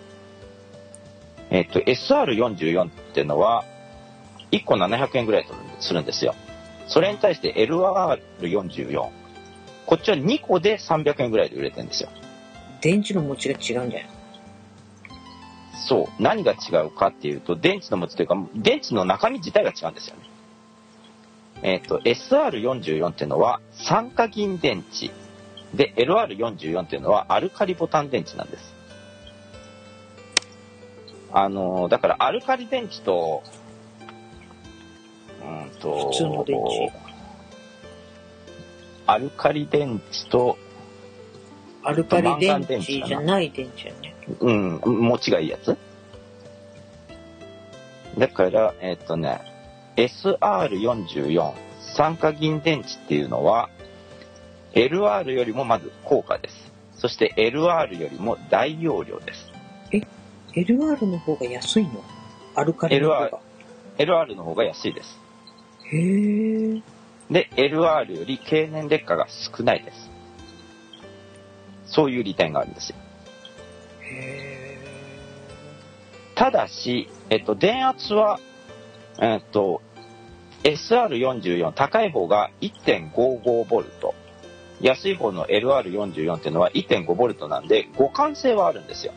えっと エスアールよんじゅうよん っていうのはいっこななひゃくえんぐらいするんですよ。それに対して エルアールよんじゅうよん、こっちはにこでさんびゃくえんぐらいで売れてるんですよ。 電池の持ちが違うんじゃない？ そう、何が違うかっていうと、電池の持ちというか電池の中身自体が違うんですよね。えっと エスアールよんじゅうよん っていうのは酸化銀電池で エルアールよんじゅうよん っていうのはアルカリボタン電池なんです。あのだからアルカリ電池とうんと普通の電池、 アルカリ電池とアルカリ電池じゃない電池やね。 うん、持ちがいいやつだから、えっとね エスアールよんじゅうよん 酸化銀電池っていうのは エルアール よりもまず高価です。そして エルアール よりも大容量です。 え、エルアール の方が安いの？アルカリの方が。 エルアール の方が安いです。 へー。 で エルアール より経年劣化が少ないです。そういう利点があるんですよ。 へー。ただし、えっと、電圧はえっと エスアールよんじゅうよん 高い方が いってんごごボルト、安い方の エルアールよんじゅうよん っていうのは いってんごボルトなんで互換性はあるんですよ。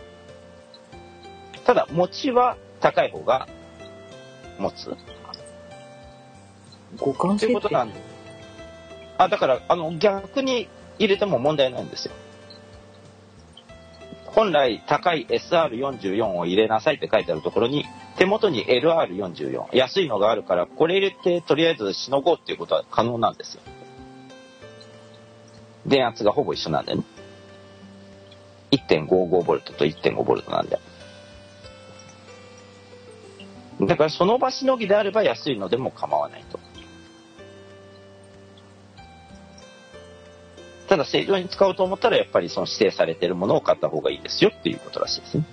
ただ持ちは高い方が持つ互換性っていうことなんで、あ、だからあの逆に入れても問題ないんですよ。本来高い エスアールよんじゅうよん を入れなさいって書いてあるところに手元に エルアールよんじゅうよん 安いのがあるからこれ入れてとりあえずしのごうっていうことは可能なんですよ。電圧がほぼ一緒なんでね。いってんごごボルトと いってんごボルトなんで。だからその場しのぎであれば安いのでも構わないと。ただ正常に使おうと思ったらやっぱりその指定されているものを買った方がいいですよっていうことらしいですね。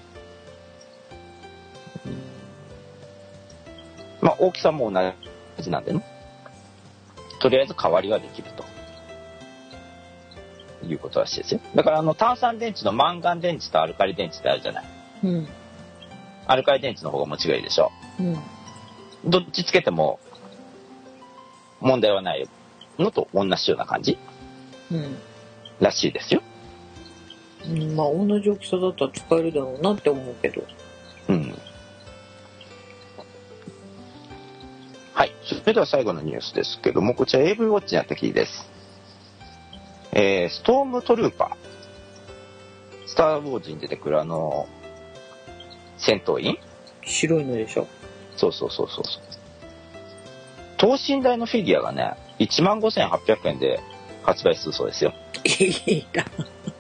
まあ大きさも同じなんでね。とりあえず代わりはできるということらしいですよ。だからあの炭酸電池のマンガン電池とアルカリ電池ってあるじゃない。 うん。 アルカリ電池の方が持ちがいいでしょ。 うん。 どっちつけても問題はないのと同じような感じ。 うん。 らしいですよ。 うん、まあ同じ大きさだったら使えるだろうなって思うけど。 うん。はい。それでは最後のニュースですけども、こちら エーブイ ウォッチにあった記事です。えー、ストームトルーパー。スター・ウォーズに出てくるあの、戦闘員？ 白いのでしょ。 そうそうそうそう。等身大のフィギュアがね、いちまんごせんはっぴゃくえんで発売するそうですよ。 いいな。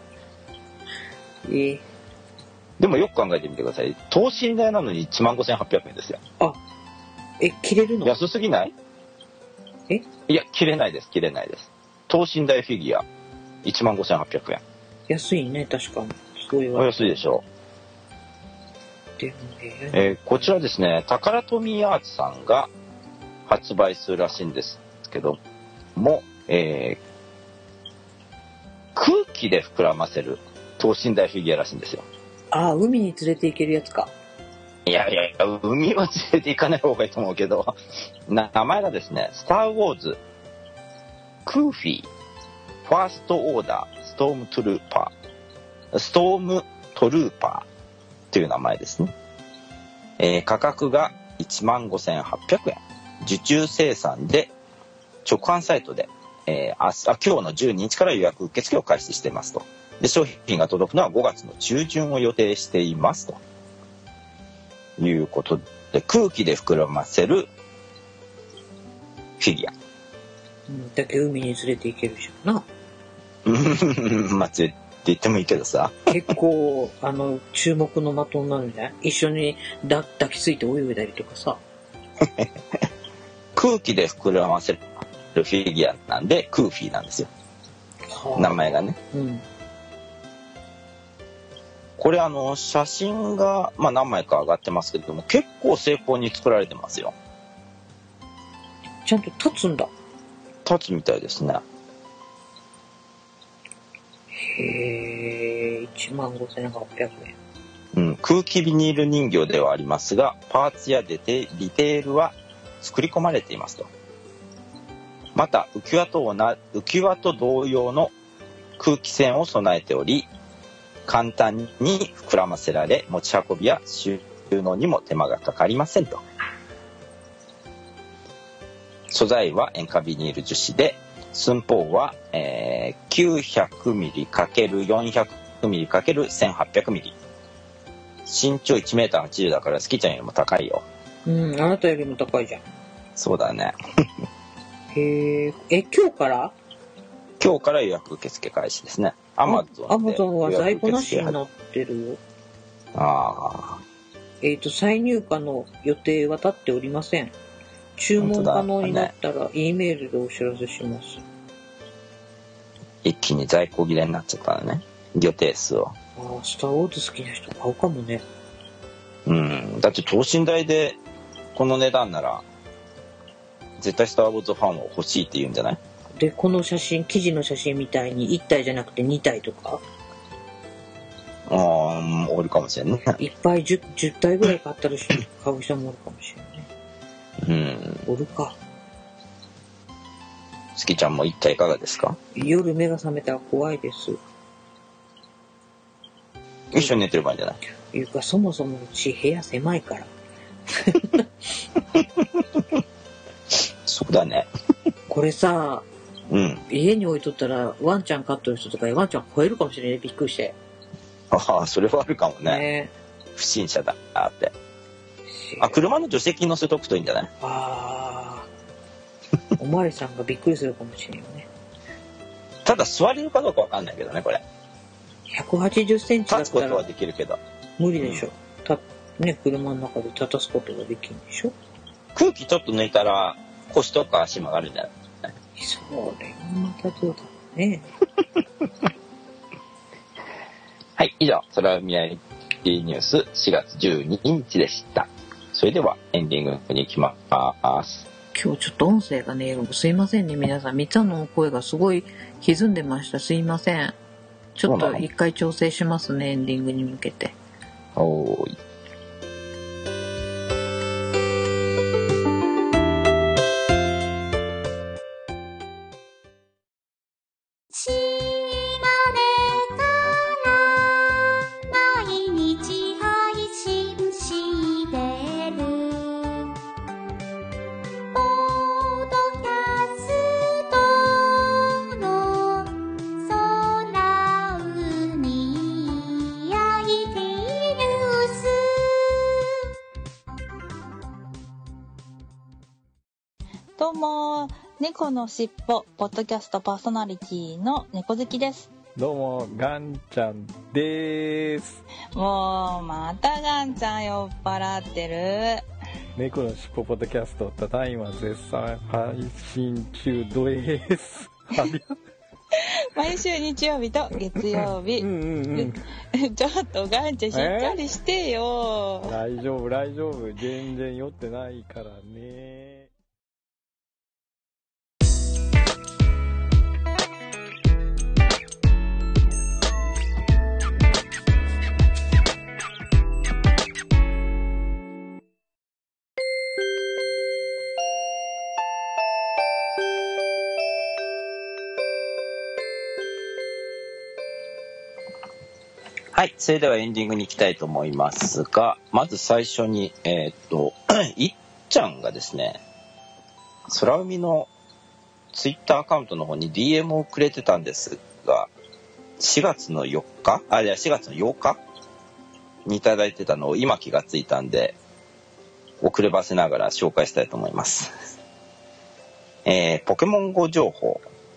ええ。 でもよく考えてみてください。等身大なのにいちまんごせんはっぴゃくえんですよ。 あ、え、着れるの？ 安すぎない？ え？ いや、着れないです、着れないです。等身大フィギュア、いちまんごせんはっぴゃくえん。 安いね、確かに。そういうお安いでしょう。でもね、 えー、こちらですね、タカラトミーアーツさんが発売するらしいんですけども、えー、空気で膨らませる等身大フィギュアらしいんですよ。 ああ、海に連れて行けるやつか。 いやいやいや、海は連れて行かない方がいいと思うけど、な名前がですね、スター・ウォーズ、クーフィー、ファースト・オーダー、ストーム・トゥルーパー、ストーム・トルーパーという名前ですね。えー、価格が いちまんごせんはっぴゃくえん、受注生産で直販サイトで、えー、ああ今日のじゅうににちから予約受付を開始していますと。で商品が届くのはごがつの中旬を予定していますということで、空気で膨らませるフィギュア。 うん、だけ海に連れて行けるじゃんな。 まあ連れて行ってもいいけどさ。 結構あの注目の的になるんじゃない？一緒にだ抱きついて泳いだりとかさ。 空気で膨らませるフィギュアなんでクーフィーなんですよ。はあ、名前がね。うん。これあの写真が、まあ、何枚か上がってますけれども、結構精巧に作られてますよ。 ちゃんと立つんだ。 立つみたいですね。 へえ、いちまんごせんはっぴゃくえん。うん、空気ビニール人形ではありますが、パーツやデテディテールは作り込まれていますと。また浮き輪とな浮き輪と同様の空気栓を備えており、簡単に膨らませられ、持ち運びや収納にも手間がかかりませんと。素材は塩化ビニール樹脂で、寸法は、えー、きゅうひゃくミリかけるよんひゃくミリかけるせんはっぴゃくミリ。身長いちメーターはちじゅうだからスキちゃんよりも高いよ。 うん、あなたよりも高いじゃん。 そうだね。 へえ、え、今日から？ 今日から予約受付開始ですね。アマゾンで。 アマゾンは在庫なしになってるよ。 ああ。 えっと、再入荷の予定は立っておりません。注文可能になったら、E メールでお知らせします。 一気に在庫切れになっちゃったのね。予定数を。 ああ、スターウォーズ好きな人買うかもね。 うん。だって等身大でこの値段なら、絶対スターウォーズファンは欲しいって言うんじゃない？ で、この写真、記事の写真みたいにいったいじゃなくてにたいとか？ ああ、おるかもしれんね。 いっぱい 10, じゅったいぐらい買ったら買う人もおるかもしれない。うん。おるか。 すきちゃんもいったいいかがですか？ 夜目が覚めたら怖いです。 一緒に寝てる場合じゃない？ いうか、そもそもうち部屋狭いから。 そうだね。 これさ、 うん、 家に置いとったらワンちゃん飼ってる人とかワンちゃん吠えるかもしれない。びっくりして。 ああ、それはあるかもね。ね、不審者だって。あ、車の助手席に乗せとくといいんじゃない？ああ。おまわりさんがびっくりするかもしれんよね。 ただ座れるかどうかわかんないけどね、これ。 ひゃくはちじゅっセンチだったら。 立つことはできるけど。 無理でしょ。うん、たね、車の中で立たすことができるんでしょ。 空気ちょっと抜いたら腰とか足曲がるんじゃない？ それはまたどうだろうね。 はい、以上、空見合いニュースしがつじゅうににちでした。それではエンディングに行きます。 今日ちょっと音声がね、すいませんね、皆さん。みっつの声がすごい歪んでました。すいません。ちょっと一回調整しますね、エンディングに向けて。 おーい。 どうも、猫のしっぽポッドキャストパーソナリティの猫好きです。 どうも、ガンちゃんです。 もうまたガンちゃん酔っ払ってる。 猫のしっぽポッドキャスト、ただいま絶賛配信中です。 毎週日曜日と月曜日。うんうんうん、ちょっとガンちゃんしっかりしてよ。 大丈夫大丈夫、全然酔ってないからね。 ははい、それではエンディングに行きたいと思いますが、まず最初に、えー、っと、いっちゃんがですね、空海のツイッターアカウントの方に ディーエム をくれてたんですが、しがつのよっか、あ、いやしがつのようかにいただいてたのを今気がついたんで、遅ればせながら紹介したいと思います。えー、ポケモン ゴ 情報。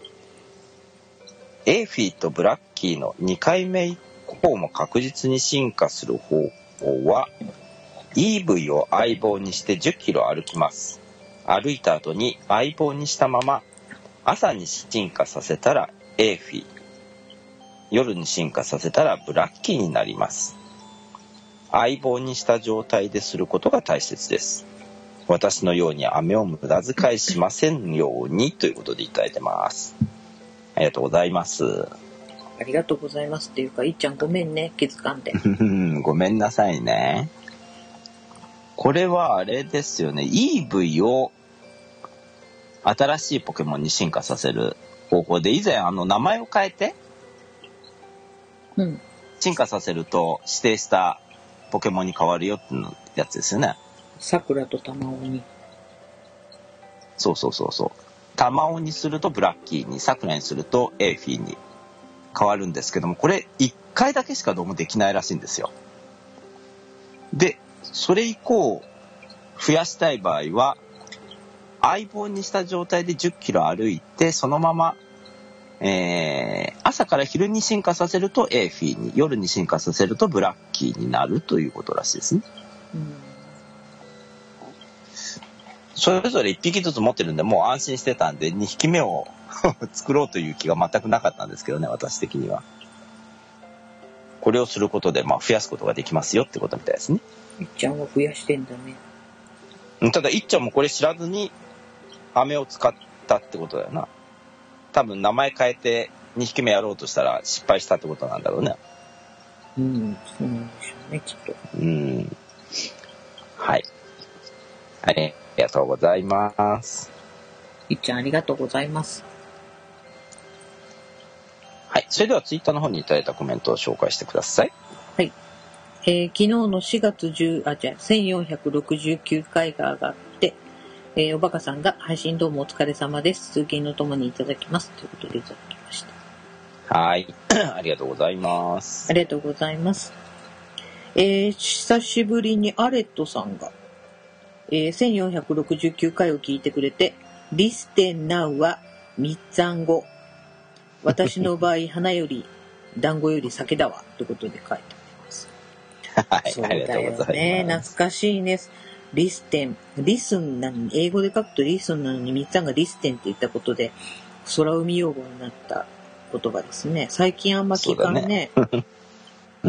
エーフィーとブラッキーのにかいめ以降も確実に進化する方法は、イーブイ を相棒にしてじゅっキロ歩きます。歩いた後に相棒にしたまま、朝に進化させたらエーフィー、夜に進化させたらブラッキーになります。相棒にした状態ですることが大切です。私のように飴を無駄遣いしませんように、ということでいただいてます。ありがとうございます。 ありがとうございますっていうか、いっちゃんごめんね、気づかんで。 ごめんなさいね。これはあれですよね、イーブイ を新しいポケモンに進化させる方法で、以前あの名前を変えて、 うん、 進化させると指定したポケモンに変わるよっていうやつですよね。 桜と玉鬼。 そうそうそうそう。玉鬼にするとブラッキーに、桜にするとエーフィーに変わるんですけども、これいっかいだけしかどうもできないらしいんですよ。で、それ以降増やしたい場合は、相棒にした状態でじゅっキロ歩いて、そのまま、えー、朝から昼に進化させるとエーフィーに、夜に進化させるとブラッキーになるということらしいですね。うん、それぞれいっぴきずつ持ってるんで、もう安心してたんでにひきめを作ろうという気が全くなかったんですけどね、私的には。これをすることで、まあ、増やすことができますよってことみたいですね。 いっちゃんは増やしてんだね。 ただいっちゃんもこれ知らずに飴を使ったってことだよな。多分名前変えてにひきめやろうとしたら失敗したってことなんだろうね。 うん、そうなんでしょうね、きっと。 うん。はい。はい、ありがとうございます。 いっちゃんありがとうございます。 はい、それではツイッターの方にいただいたコメントを紹介してください。 はい。えー、昨日のしがつじゅう、あ、じゃあ、せんよんひゃくろくじゅうきゅうかいが上がって、えー、おばかさんが配信どうもお疲れ様です。通勤のともにいただきます。ということでいただきました。 はい。ありがとうございます。 ありがとうございます。えー、久しぶりにアレットさんが、えー、せんよんひゃくろくじゅうきゅうかいを聞いてくれて、リステンナウは三つ暗号。私の場合、花より団子より酒だわ。ということで書いてあります。 はい、 そうだよね。懐かしいです。リステン、リスンなのに、英語で書くとリスンなのに、三つ暗がリステンって言ったことで、空海用語になった言葉ですね。最近あんま聞かんね。 う, ねうん。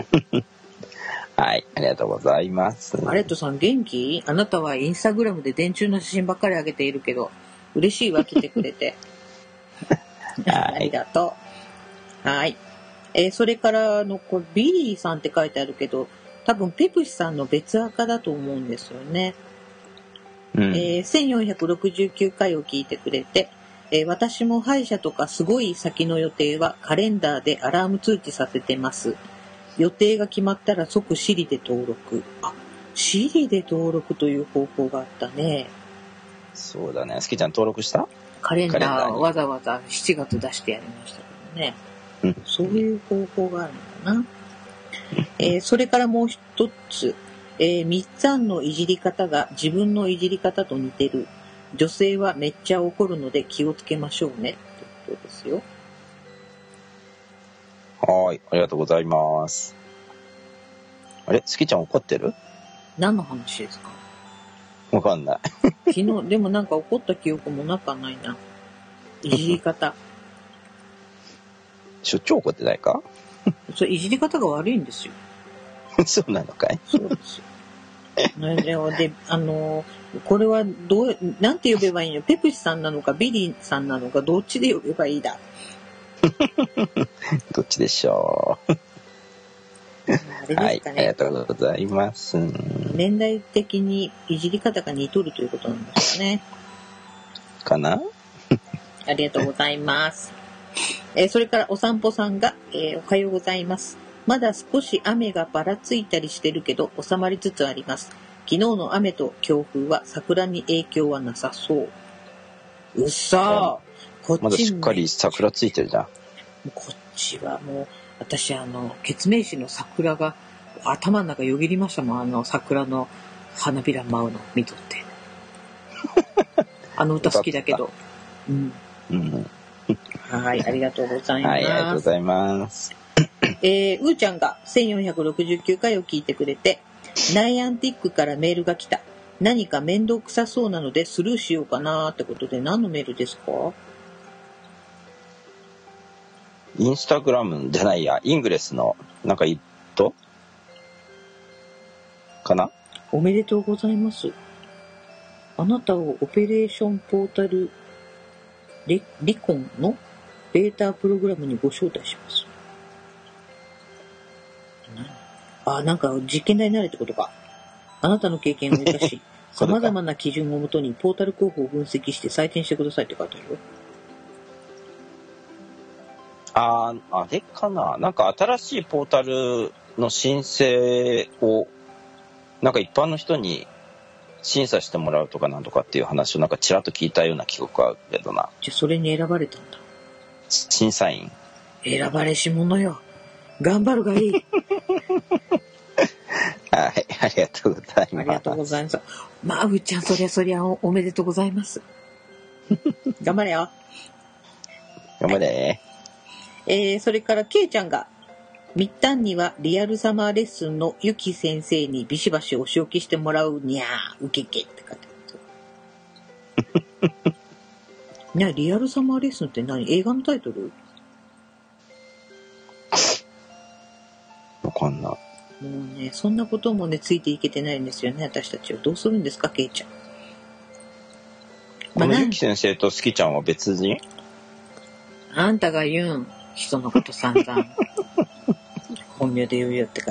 はい、ありがとうございます。 アレットさん元気？あなたはインスタグラムで電柱の写真ばっかり上げているけど、嬉しいわ、来てくれて。ありがとう。はい。えー、それからの、これ、ビリーさんって書いてあるけど、多分ペプシさんの別赤だと思うんですよね。うん、えー、せんよんひゃくろくじゅうきゅうかいを聞いてくれて、えー、私も歯医者とかすごい先の予定はカレンダーでアラーム通知させてます。予定が決まったら即 Siri で登録。あ、Siri で登録という方法があったね。 そうだね。すきちゃん登録した？ カレンダーわざわざしちがつ出してやりましたけどね。うん、そういう方法があるのかな。えー、それからもう一つ、えー、みっつあんのいじり方が自分のいじり方と似てる。女性はめっちゃ怒るので気をつけましょうねってことですよ。 はい、ありがとうございます。あれ、すきちゃん怒ってる？ 何の話ですか？ わかんない。 昨日でもなんか怒った記憶もなかないな。いじり方。 しょっちゅう怒ってないか？ それいじり方が悪いんですよ。 そうなのかい？ そうですよ。で、あのこれはどうなんて呼べばいいの？ペプシさんなのかビリーさんなのかどっちで呼べばいいだ？ どっちでしょう。 あれですかね、はい、ありがとうございます。 年代的にいじり方が似とるということなんですね。 かな？ ありがとうございます。えー、それからお散歩さんが、えー、おはようございます。 まだ少し雨がばらついたりしてるけど収まりつつあります。昨日の雨と強風は桜に影響はなさそう。うっそー、こっちまだしっかり桜ついてるじゃん。 こっちはもう、私あの、ケツメイシの桜が頭の中よぎりましたもん。あの桜の花びら舞うの見とって。あの歌好きだけど。うん。 うん。 はい、ありがとうございます。 はい、ありがとうございます。 えー、うーちゃんがせんよんひゃくろくじゅうきゅうかいを聞いてくれて、ナイアンティックからメールが来た。何か面倒くさそうなのでスルーしようかなってことで、何のメールですか？ インスタグラムじゃないや、イングレスの、なんか、イットかな？ おめでとうございます。あなたをオペレーションポータルリ、リコンのベータプログラムにご招待します。あ、なんか実験台になるってことか。あなたの経験を生かし、様々な基準をもとにポータル候補を分析して採点してくださいって書いてあるよ。 あー、あれかな、なんか新しいポータルの申請を、なんか一般の人に審査してもらうとかなんとかっていう話をなんかちらっと聞いたような記憶があるけどな。 じゃあそれに選ばれたんだ。 審査員。 選ばれし者よ。頑張るがいい。 はい、ありがとうございます。 ありがとうございます。まあ、うっちゃん、そりゃそりゃ お, おめでとうございます。頑張れよ。 頑張れ。はい、 えー、それから、けいちゃんが、密探にはリアルサマーレッスンのゆき先生にビシバシお仕置きしてもらうにゃー、ウケケって書いてある。ね、リアルサマーレッスンって何？映画のタイトル？ わかんない。 もうね、そんなこともね、ついていけてないんですよね、私たちは。どうするんですか、けいちゃん。 このゆき先生とすきちゃんは別人？ あんたが言うん、人のこと散々。本名で言うよってから。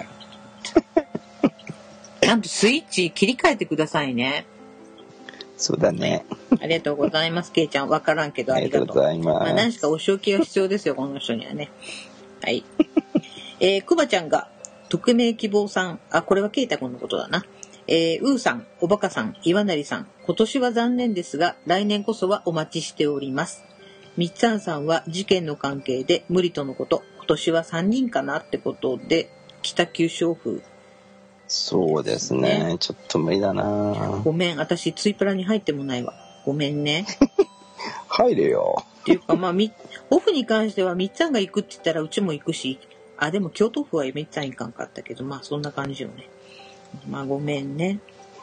ちゃんとスイッチ切り替えてくださいね。 そうだね。 ありがとうございます、けいちゃん。わからんけどありがとう。 ありがとうございます。 まあ、何しかお仕置きが必要ですよ、この人にはね。はい。えー、くばちゃんが、匿名希望さん、あ、これはけいたくんのことだな。えー、うーさん、おばかさん、岩成さん、今年は残念ですが、来年こそはお待ちしております。みっつぁんさんは事件の関係で無理とのこと、今年はさんにんかなってことで、北九州風。 そうですね。ね、ちょっと無理だな。 ごめん、私ツイプラに入ってもないわ。ごめんね。 入れよ。 っていうか、まあ、み、オフに関してはみっつぁんが行くって言ったらうちも行くし、あ、でも京都府はみっつぁん行かんかったけど、まあそんな感じよね。まあごめんね。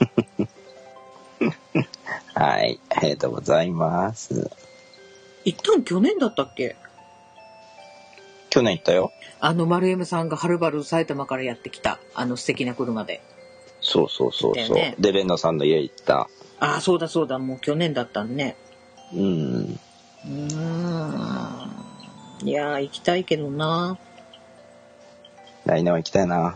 はい、ありがとうございます。 行ったん去年だったっけ？ 去年行ったよ。 あの丸山さんがはるばる埼玉からやってきた、あの素敵な車で。 そうそうそうそう。 ね、 で、ベンノさんの家行った。 ああ、そうだそうだ、もう去年だったね。 うん。 うーん。いやー、行きたいけどな。 来年は行きたいな。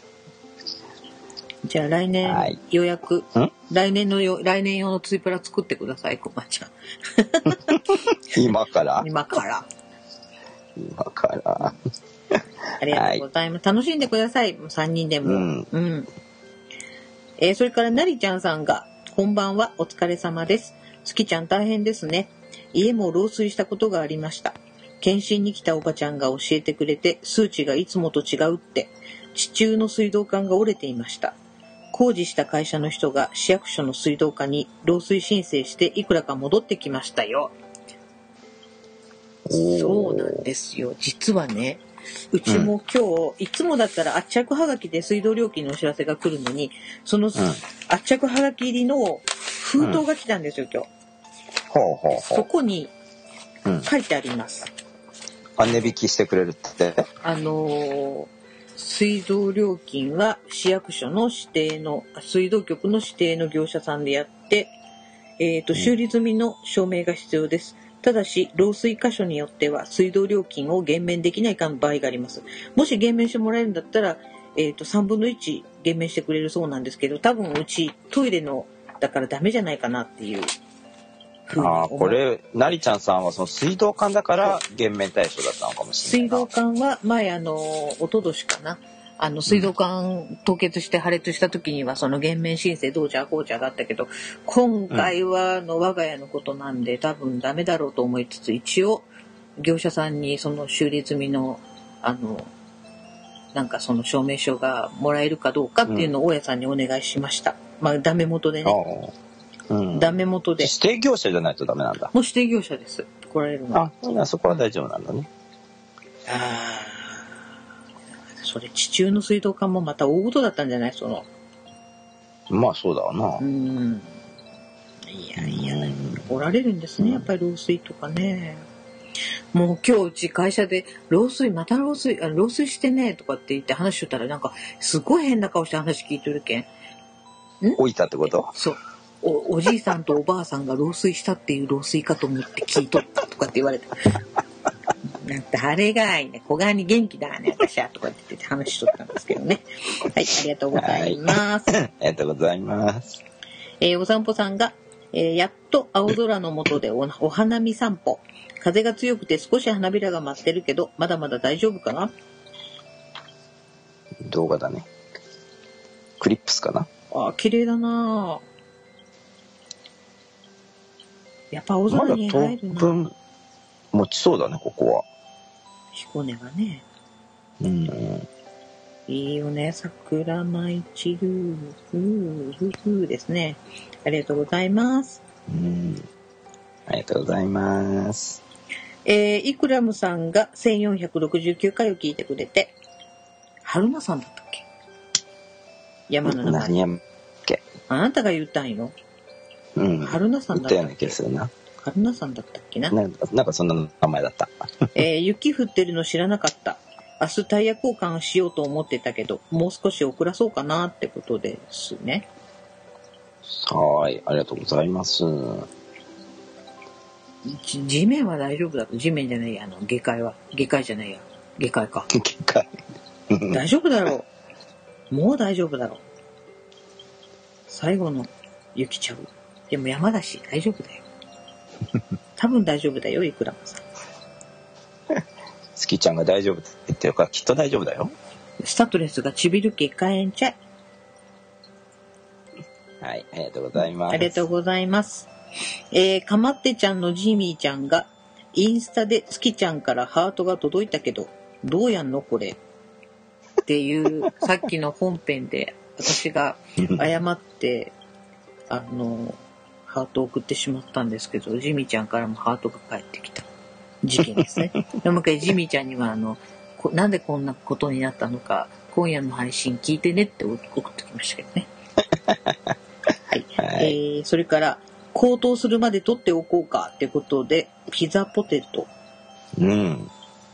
じゃあ来年、はい、予約。来年のよ、来年用のツイプラ作ってください、こまちゃん。 今から今から。 今から。 ありがとうございます。はい、楽しんでください、さんにんでも。うん。うん、えー、それからなりちゃんさんが、こんばんは、お疲れ様です。つきちゃん大変ですね。家も漏水したことがありました。検診に来たおばちゃんが教えてくれて、数値がいつもと違うって、地中の水道管が折れていました。工事した会社の人が市役所の水道課に漏水申請していくらか戻ってきましたよ。そうなんですよ。実はね、うちも今日、うん、いつもだったら圧着はがきで水道料金のお知らせが来るのに、その、うん、圧着はがき入りの封筒が来たんですよ、今日。 ほうほうほう。 そこに書いてあります。 うん、あ、値引きしてくれるって。 あのー、水道料金は市役所の指定の、水道局の指定の業者さんでやって、えっと、修理済みの証明が必要です。うん、ただし、漏水箇所によっては水道料金を減免できない場合があります。もし減免してもらえるんだったら、えっと、さんぶんのいち減免してくれるそうなんですけど、多分うちトイレの、だからダメじゃないかなっていうふうに思う。 ああ、これ、なりちゃんさんはその水道管だから減免対象だったのかもしれないな。 水道管は前あの、おととしかな。あの、水道管凍結して破裂した時にはその減免申請どうちゃこうちゃだったけど、今回はあの我が家のことなんで多分ダメだろうと思いつつ、一応業者さんにその修理済みのあの、なんかその証明書がもらえるかどうかっていうのを大家さんにお願いしました。まあダメ元でね。うん、ダメ元で。 指定業者じゃないとダメなんだ。 もう指定業者です。来られるのは。 あ、そこは大丈夫なんだね。 ああ。それ地中の水道管もまた大事だったんじゃないその。 まあそうだわな。 うん。いやいや、おられるんですね。やっぱり漏水とかね。もう今日うち会社で漏水また漏水あ漏水してねとかって言って話しとったらなんかすごい変な顔して話聞いてるけん。 ん？置いたってこと？ そう。お, おじいさんとおばあさんが漏水したっていう漏水かと思って聞いとったとかって言われて。なんてあれがいね小川に元気だね私はとかって言って話しとったんですけどね。はい、ありがとうございます。 はい、ありがとうございます。 えー、お散歩さんが、えー、やっと青空の下で お, お花見散歩。風が強くて少し花びらが舞ってるけどまだまだ大丈夫かな。 動画だね。クリップスかな。 あ、綺麗だな。やっぱ青空に入るな。 まだ当分持ちそうだねここは。 彦根がね。 うん。 いいよね桜舞い散るふうふうふうですね。ありがとうございます。 うん。ありがとうございます。 えー、イクラムさんがせんよんひゃくろくじゅうきゅうかいを聞いてくれて、春菜さんだったっけ？山の中何やっけ？ あなたが言ったんよ。 うん。 春菜さんだったっけ？ 言ったような気がするな。 春菜さんだったっけな。 なんか、なんかそんな名前だった。 えー、雪降ってるの知らなかった。明日タイヤ交換しようと思ってたけど、もう少し遅らそうかなってことですね。 はい、ありがとうございます。 地面は大丈夫だと。地面じゃないや、あの下界は下界じゃないや下界か下界大丈夫だろう。もう大丈夫だろう。最後の雪ちゃう。でも山だし大丈夫だよ。多分大丈夫だよ、イクラマさん。 スキちゃんが大丈夫って言ってるからきっと大丈夫だよ。 スタッドレスがちびるけかえんちゃい。 はい、ありがとうございます。 ありがとうございます。えー、かまってちゃんのジミーちゃんがインスタでスキちゃんからハートが届いたけどどうやんのこれっていうさっきの本編で私が誤ってあのハートを送ってしまったんですけど、ジミーちゃんからもハートが返ってきた事件ですね。でもう一回ジミーちゃんにはあのなんでこんなことになったのか今夜の配信聞いてねって送ってきましたけどね。はい、はい、えー、それから高騰するまで取っておこうかってことでピザポテト。 うん。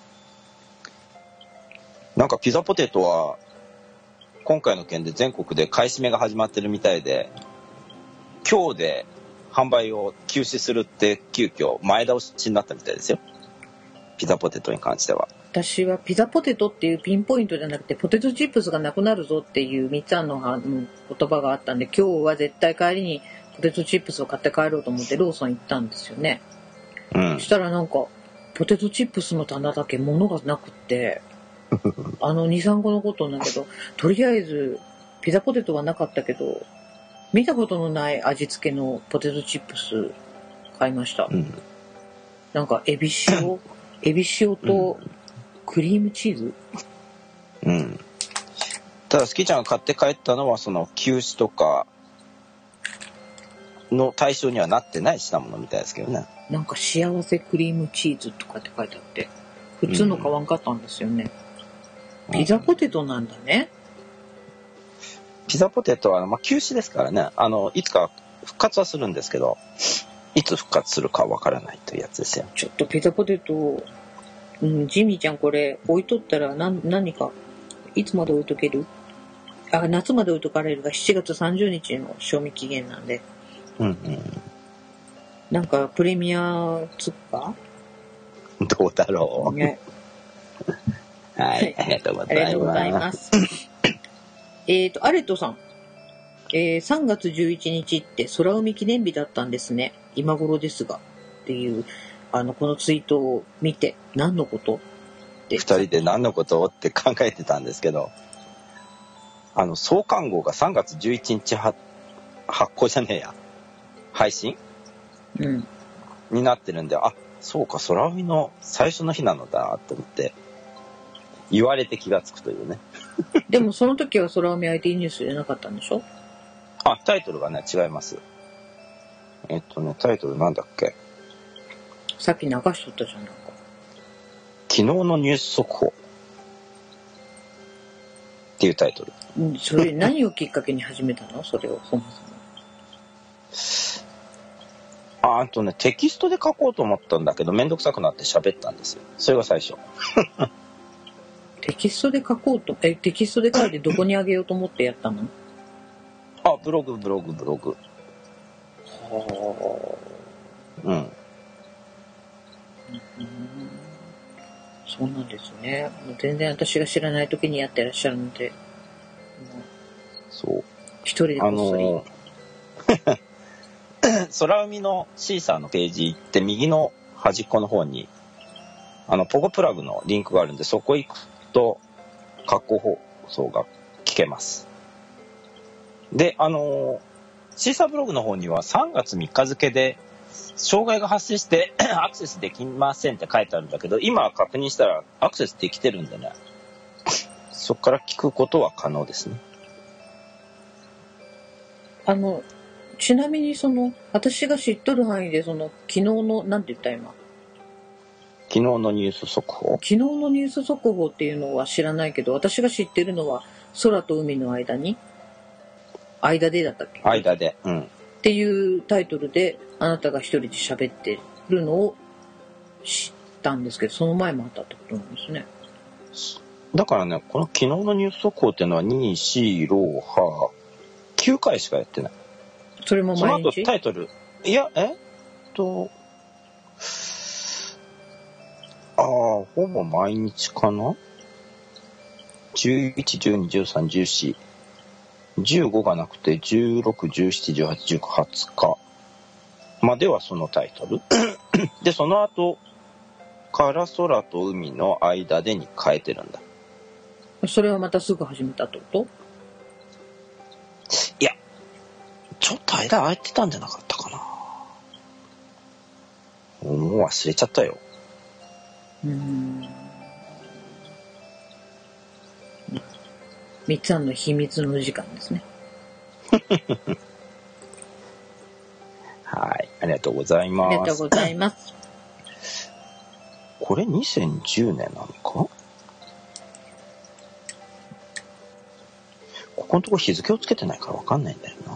なんかピザポテトは今回の件で全国で買い占めが始まってるみたいで、今日で販売を休止するって急遽前倒しになったみたいですよ。ピザポテトに関しては。 私はピザポテトっていうピンポイントじゃなくてポテトチップスがなくなるぞっていうみっつの言葉があったんで、今日は絶対帰りにポテトチップスを買って帰ろうと思ってローソン行ったんですよね。うん、そしたらなんかポテトチップスの棚だけ物がなくってあの にさんこのことなんだけど、とりあえずピザポテトはなかったけど見たことのない味付けのポテトチップス買いました。うん、なんかエビ塩エビ塩とクリームチーズ、 うん、ただスキちゃんが買って帰ったのはその休止とかの対象にはなってない品物みたいですけどね。 なんか幸せクリームチーズとかって書いてあって普通の買わんかったんですよね。うん、ピザポテトなんだね。 ピザポテトはまあ休止ですからね。あのいつか復活はするんですけど、いつ復活するかわからないというやつですよ。 ちょっとピザポテト、うん、ジミーちゃんこれ置いとったら何何かいつまで置いとける？あ、夏まで置いとかれるがしちがつさんじゅうにちの賞味期限なんで。うんうん。なんかプレミアつくか？ どうだろう。ね。はい、ありがとうございます。ありがとうございます。 えっとアレットさん、えー、さんがつじゅういちにちって空海記念日だったんですね。 今頃ですがっていうあのこのツイートを見て何のことって二人で何のことって考えてたんですけど、あの創刊号がさんがつじゅういちにちは発行じゃねえや配信、 うん、 になってるんで、あ、そうか、空海の最初の日なのだなと思って言われて気がつくというね。 でもその時は空海 アイティー ニュースじゃなかったんでしょ？ あ、タイトルがね違います。えっとねタイトルなんだっけ？ さっき流しとったじゃん。なんか昨日のニュース速報っていうタイトル。 うん、それ何をきっかけに始めたの？それをそもそも。 あ、あとねテキストで書こうと思ったんだけどめんどくさくなって喋ったんですよ。それが最初。 テキストで書こうとえテキストで書いてどこにあげようと思ってやったの？ あ、ブログブログブログ。 はあ。うん。 うん、そうなんですね。もう全然私が知らない時にやってらっしゃるので、 そう一人でこっそり。 あの空海のシーサーのページ行って右の端っこの方にあのポゴプラグのリンクがあるんで、そこ行くと格好放送が聞けます。で、あのシーサーブログの方にはさんがつみっか付で障害が発生してアクセスできませんって書いてあるんだけど、今確認したらアクセスできてるんでね、そこから聞くことは可能ですね。 あのちなみにその私が知っとる範囲でその昨日のなんて言った今昨日のニュース速報昨日のニュース速報っていうのは知らないけど、私が知ってるのは空と海の間に間でだったっけ？ 間で、うん。 っていうタイトルであなたが一人で喋ってるのを知ったんですけど、その前もあったってことなんですね。 だからね、この昨日のニュース速報っていうのはに、し、ろ、はきゅうかいしかやってない。 それも毎日？ その後タイトル、いや、えっとああ、ほぼ毎日かな。じゅういち、じゅうに、じゅうさん、じゅうよん、じゅうごがなくてじゅうろく、じゅうなな、じゅうはち、じゅうきゅう、はつかまではそのタイトルで、その後から空と海の間でに変えてるんだ。 それはまたすぐ始めたってこと？ いや、ちょっと間空いてたんじゃなかったかな。もう忘れちゃったよ。 うーん。みっつあんの秘密の時間ですね。 はい、ありがとうございます。 ありがとうございます。 これにせんじゅうねんなのか？ここのところ日付をつけてないから分かんないんだよな。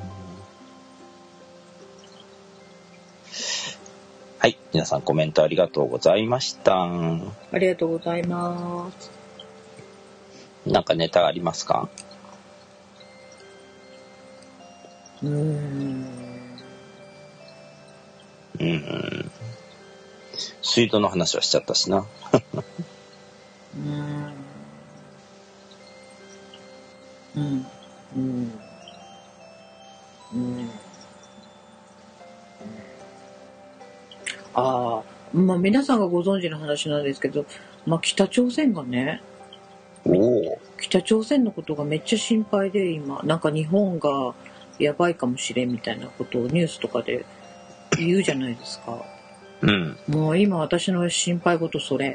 はい、皆さんコメントありがとうございました。 ありがとうございます。 なんかネタありますか？ うーん。 うーん。水道の話はしちゃったしな。 うーん。うん。うん。うん。ああ、まあ皆さんがご存知の話なんですけど、まあ北朝鮮がね、 おお。 北朝鮮のことがめっちゃ心配で今、なんか日本がやばいかもしれんみたいなことをニュースとかで言うじゃないですか。 うん。 もう今私の心配事それ。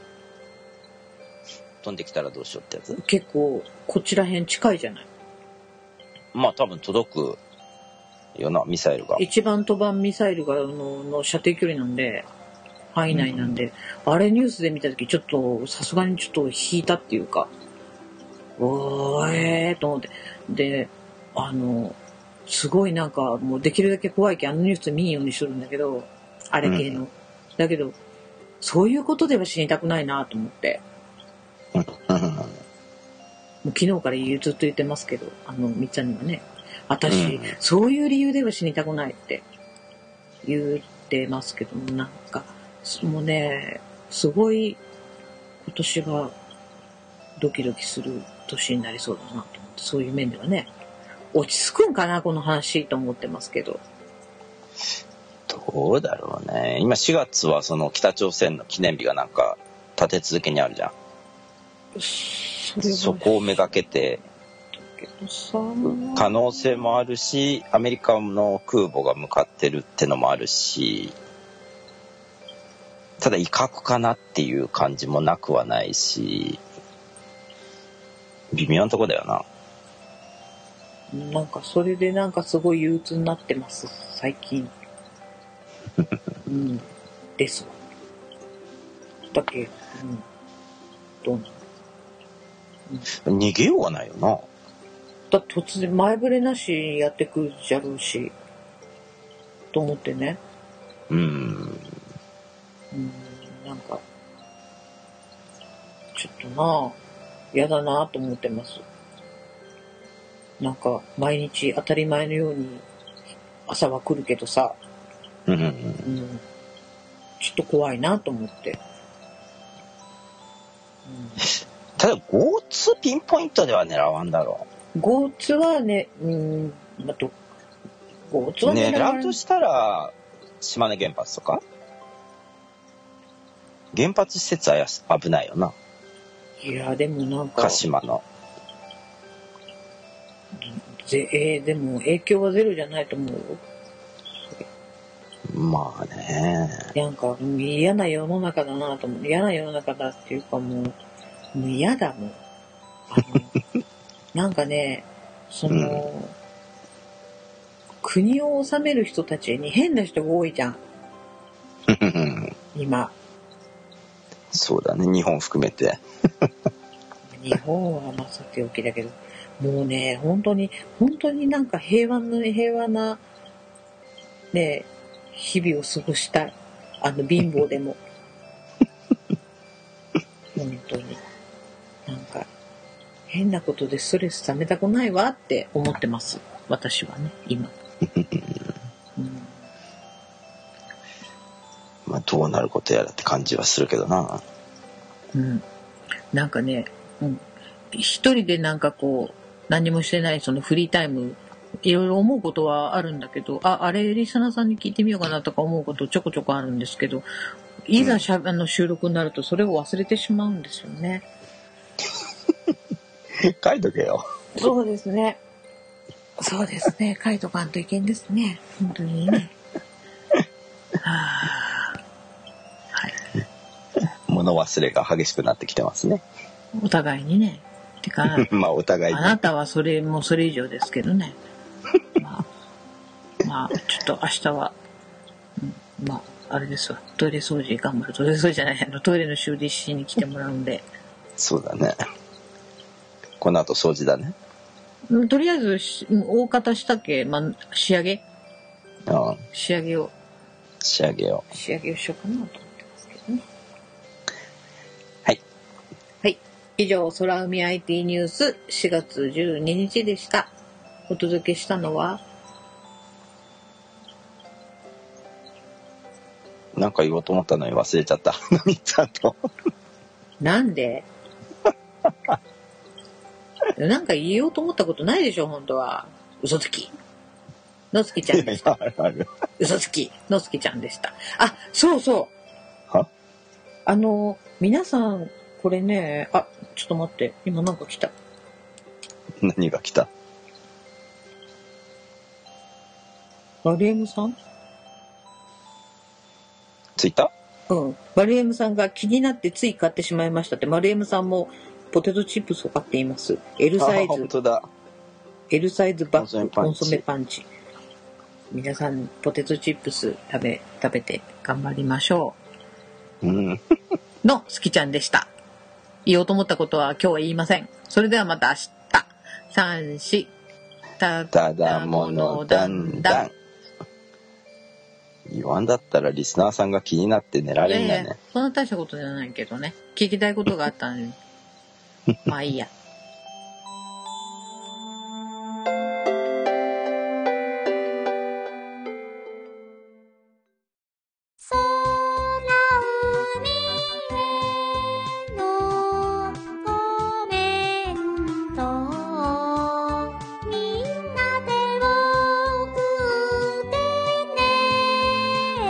飛んできたらどうしようってやつ？ 結構こちら辺近いじゃない。 まあ多分届くよな、ミサイルが。 一番飛ばんミサイルがのの射程距離なんで、範囲内なんで、うん、あれニュースで見た時ちょっとさすがにちょっと引いたっていうか、おーえーと思って、で、あのすごいなんかもうできるだけ怖いけんあのニュース見んようにするんだけど、あれ系の、うん、だけどそういうことでは死にたくないなと思って。もう昨日からずっと言ってますけど、あのみっちゃんにはね、私、うん、そういう理由では死にたくないって言ってますけども、なんかもうね、すごい今年がドキドキする年になりそうだなと思って、そういう面ではね、落ち着くんかなこの話と思ってますけど。 どうだろうね。今しがつはその北朝鮮の記念日がなんか立て続けにあるじゃん。 それはそこをめがけてけどさ可能性もあるし、アメリカの空母が向かってるってのもあるし、ただ威嚇かなっていう感じもなくはないし、微妙なとこだよな。 なんかそれでなんかすごい憂鬱になってます最近。うんですわ。だっけ、うん、どうなの、 うん、逃げようがないよな。 だ突然前触れなしにやってくるじゃろうしと思ってね。 うん。 うん、なんかちょっとな嫌だなと思ってます。なんか毎日当たり前のように朝は来るけどさ、 うんうんうん、 ちょっと怖いなと思って。うん、 ただ ゴーツー ピンポイントでは狙わんだろう。ゴーツー はね、うん、まあ、ど ゴーツー は狙わ狙うとしたら島根原発とか原発施設は危ないよな。いやでもなんか鹿島のぜ、えー、でも影響はゼロじゃないと思うよ。 まあね。 なんか嫌な世の中だなと思う。嫌な世の中だっていうかもう、もう嫌だもん。あのなんかね、その、うん、国を治める人たちに変な人が多いじゃん。今。 そうだね、日本含めて。 日本はまあさておきだけど、もうね、本当に、本当になんか平和な、平和な、ね、日々を過ごしたい。あの、貧乏でも。本当に。なんか、変なことでストレス溜めたくないわって思ってます。私はね、今。うん、 まあ、どうなることやらって感じはするけどな。 うん。なんかね、うん、一人でなんかこう、何もしてないそのフリータイム、いろいろ思うことはあるんだけど、あ、あれリスナーさんに聞いてみようかなとか思うことちょこちょこあるんですけど、いざしゃ、うん、あの収録になるとそれを忘れてしまうんですよね。 書いとけよ。 そうですね。そうですね。書いとかんといけんですね。本当にね。はあ、はい。 物忘れが激しくなってきてますね。 お互いにね。てかまあお互いに。 あなたはそれもそれ以上ですけどね。まあ、まあ、ちょっと明日は、うん、まああれですわ。トイレ掃除頑張る。トイレ掃除じゃない。あのトイレの修理しに来てもらうんで。 そうだね。この後掃除だね。 とりあえず大方したけ、まあ仕上げ。 ああ。 仕上げを。 仕上げを。 仕上げをしようかなと思ってますけどね。 はい。 はい。以上、空海 アイティー ニュースしがつじゅうににちでした。お届けしたのは、 なんか言おうと思ったのに忘れちゃった。みっつあと。 なんでなんか言おうと思ったことないでしょ、本当は。嘘つき。のつきちゃんでした。嘘つき。のつきちゃんでした。あ、そうそう。 は？ あの、皆さん、これね、あ、ちょっと待って。今なんか来た。 何が来た？ マリエムさん？ ツイッター？うん。マリエムさんが気になってつい買ってしまいましたって。マリエムさんもポテトチップスを買っています。L サイズ。 本当だ。 L サイズバッグコンソメパンチ。皆さんポテトチップス食べ食べて頑張りましょう。うん。 のすきちゃんでした。言おうと思ったことは今日は言いません。それではまた明日。三四。 ただものだんだん。言わんだったらリスナーさんが気になって寝られんだね。 えー、そんな大したことじゃないけどね。聞きたいことがあったのに。まあいいや。 空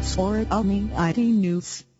or Omni アイティー News.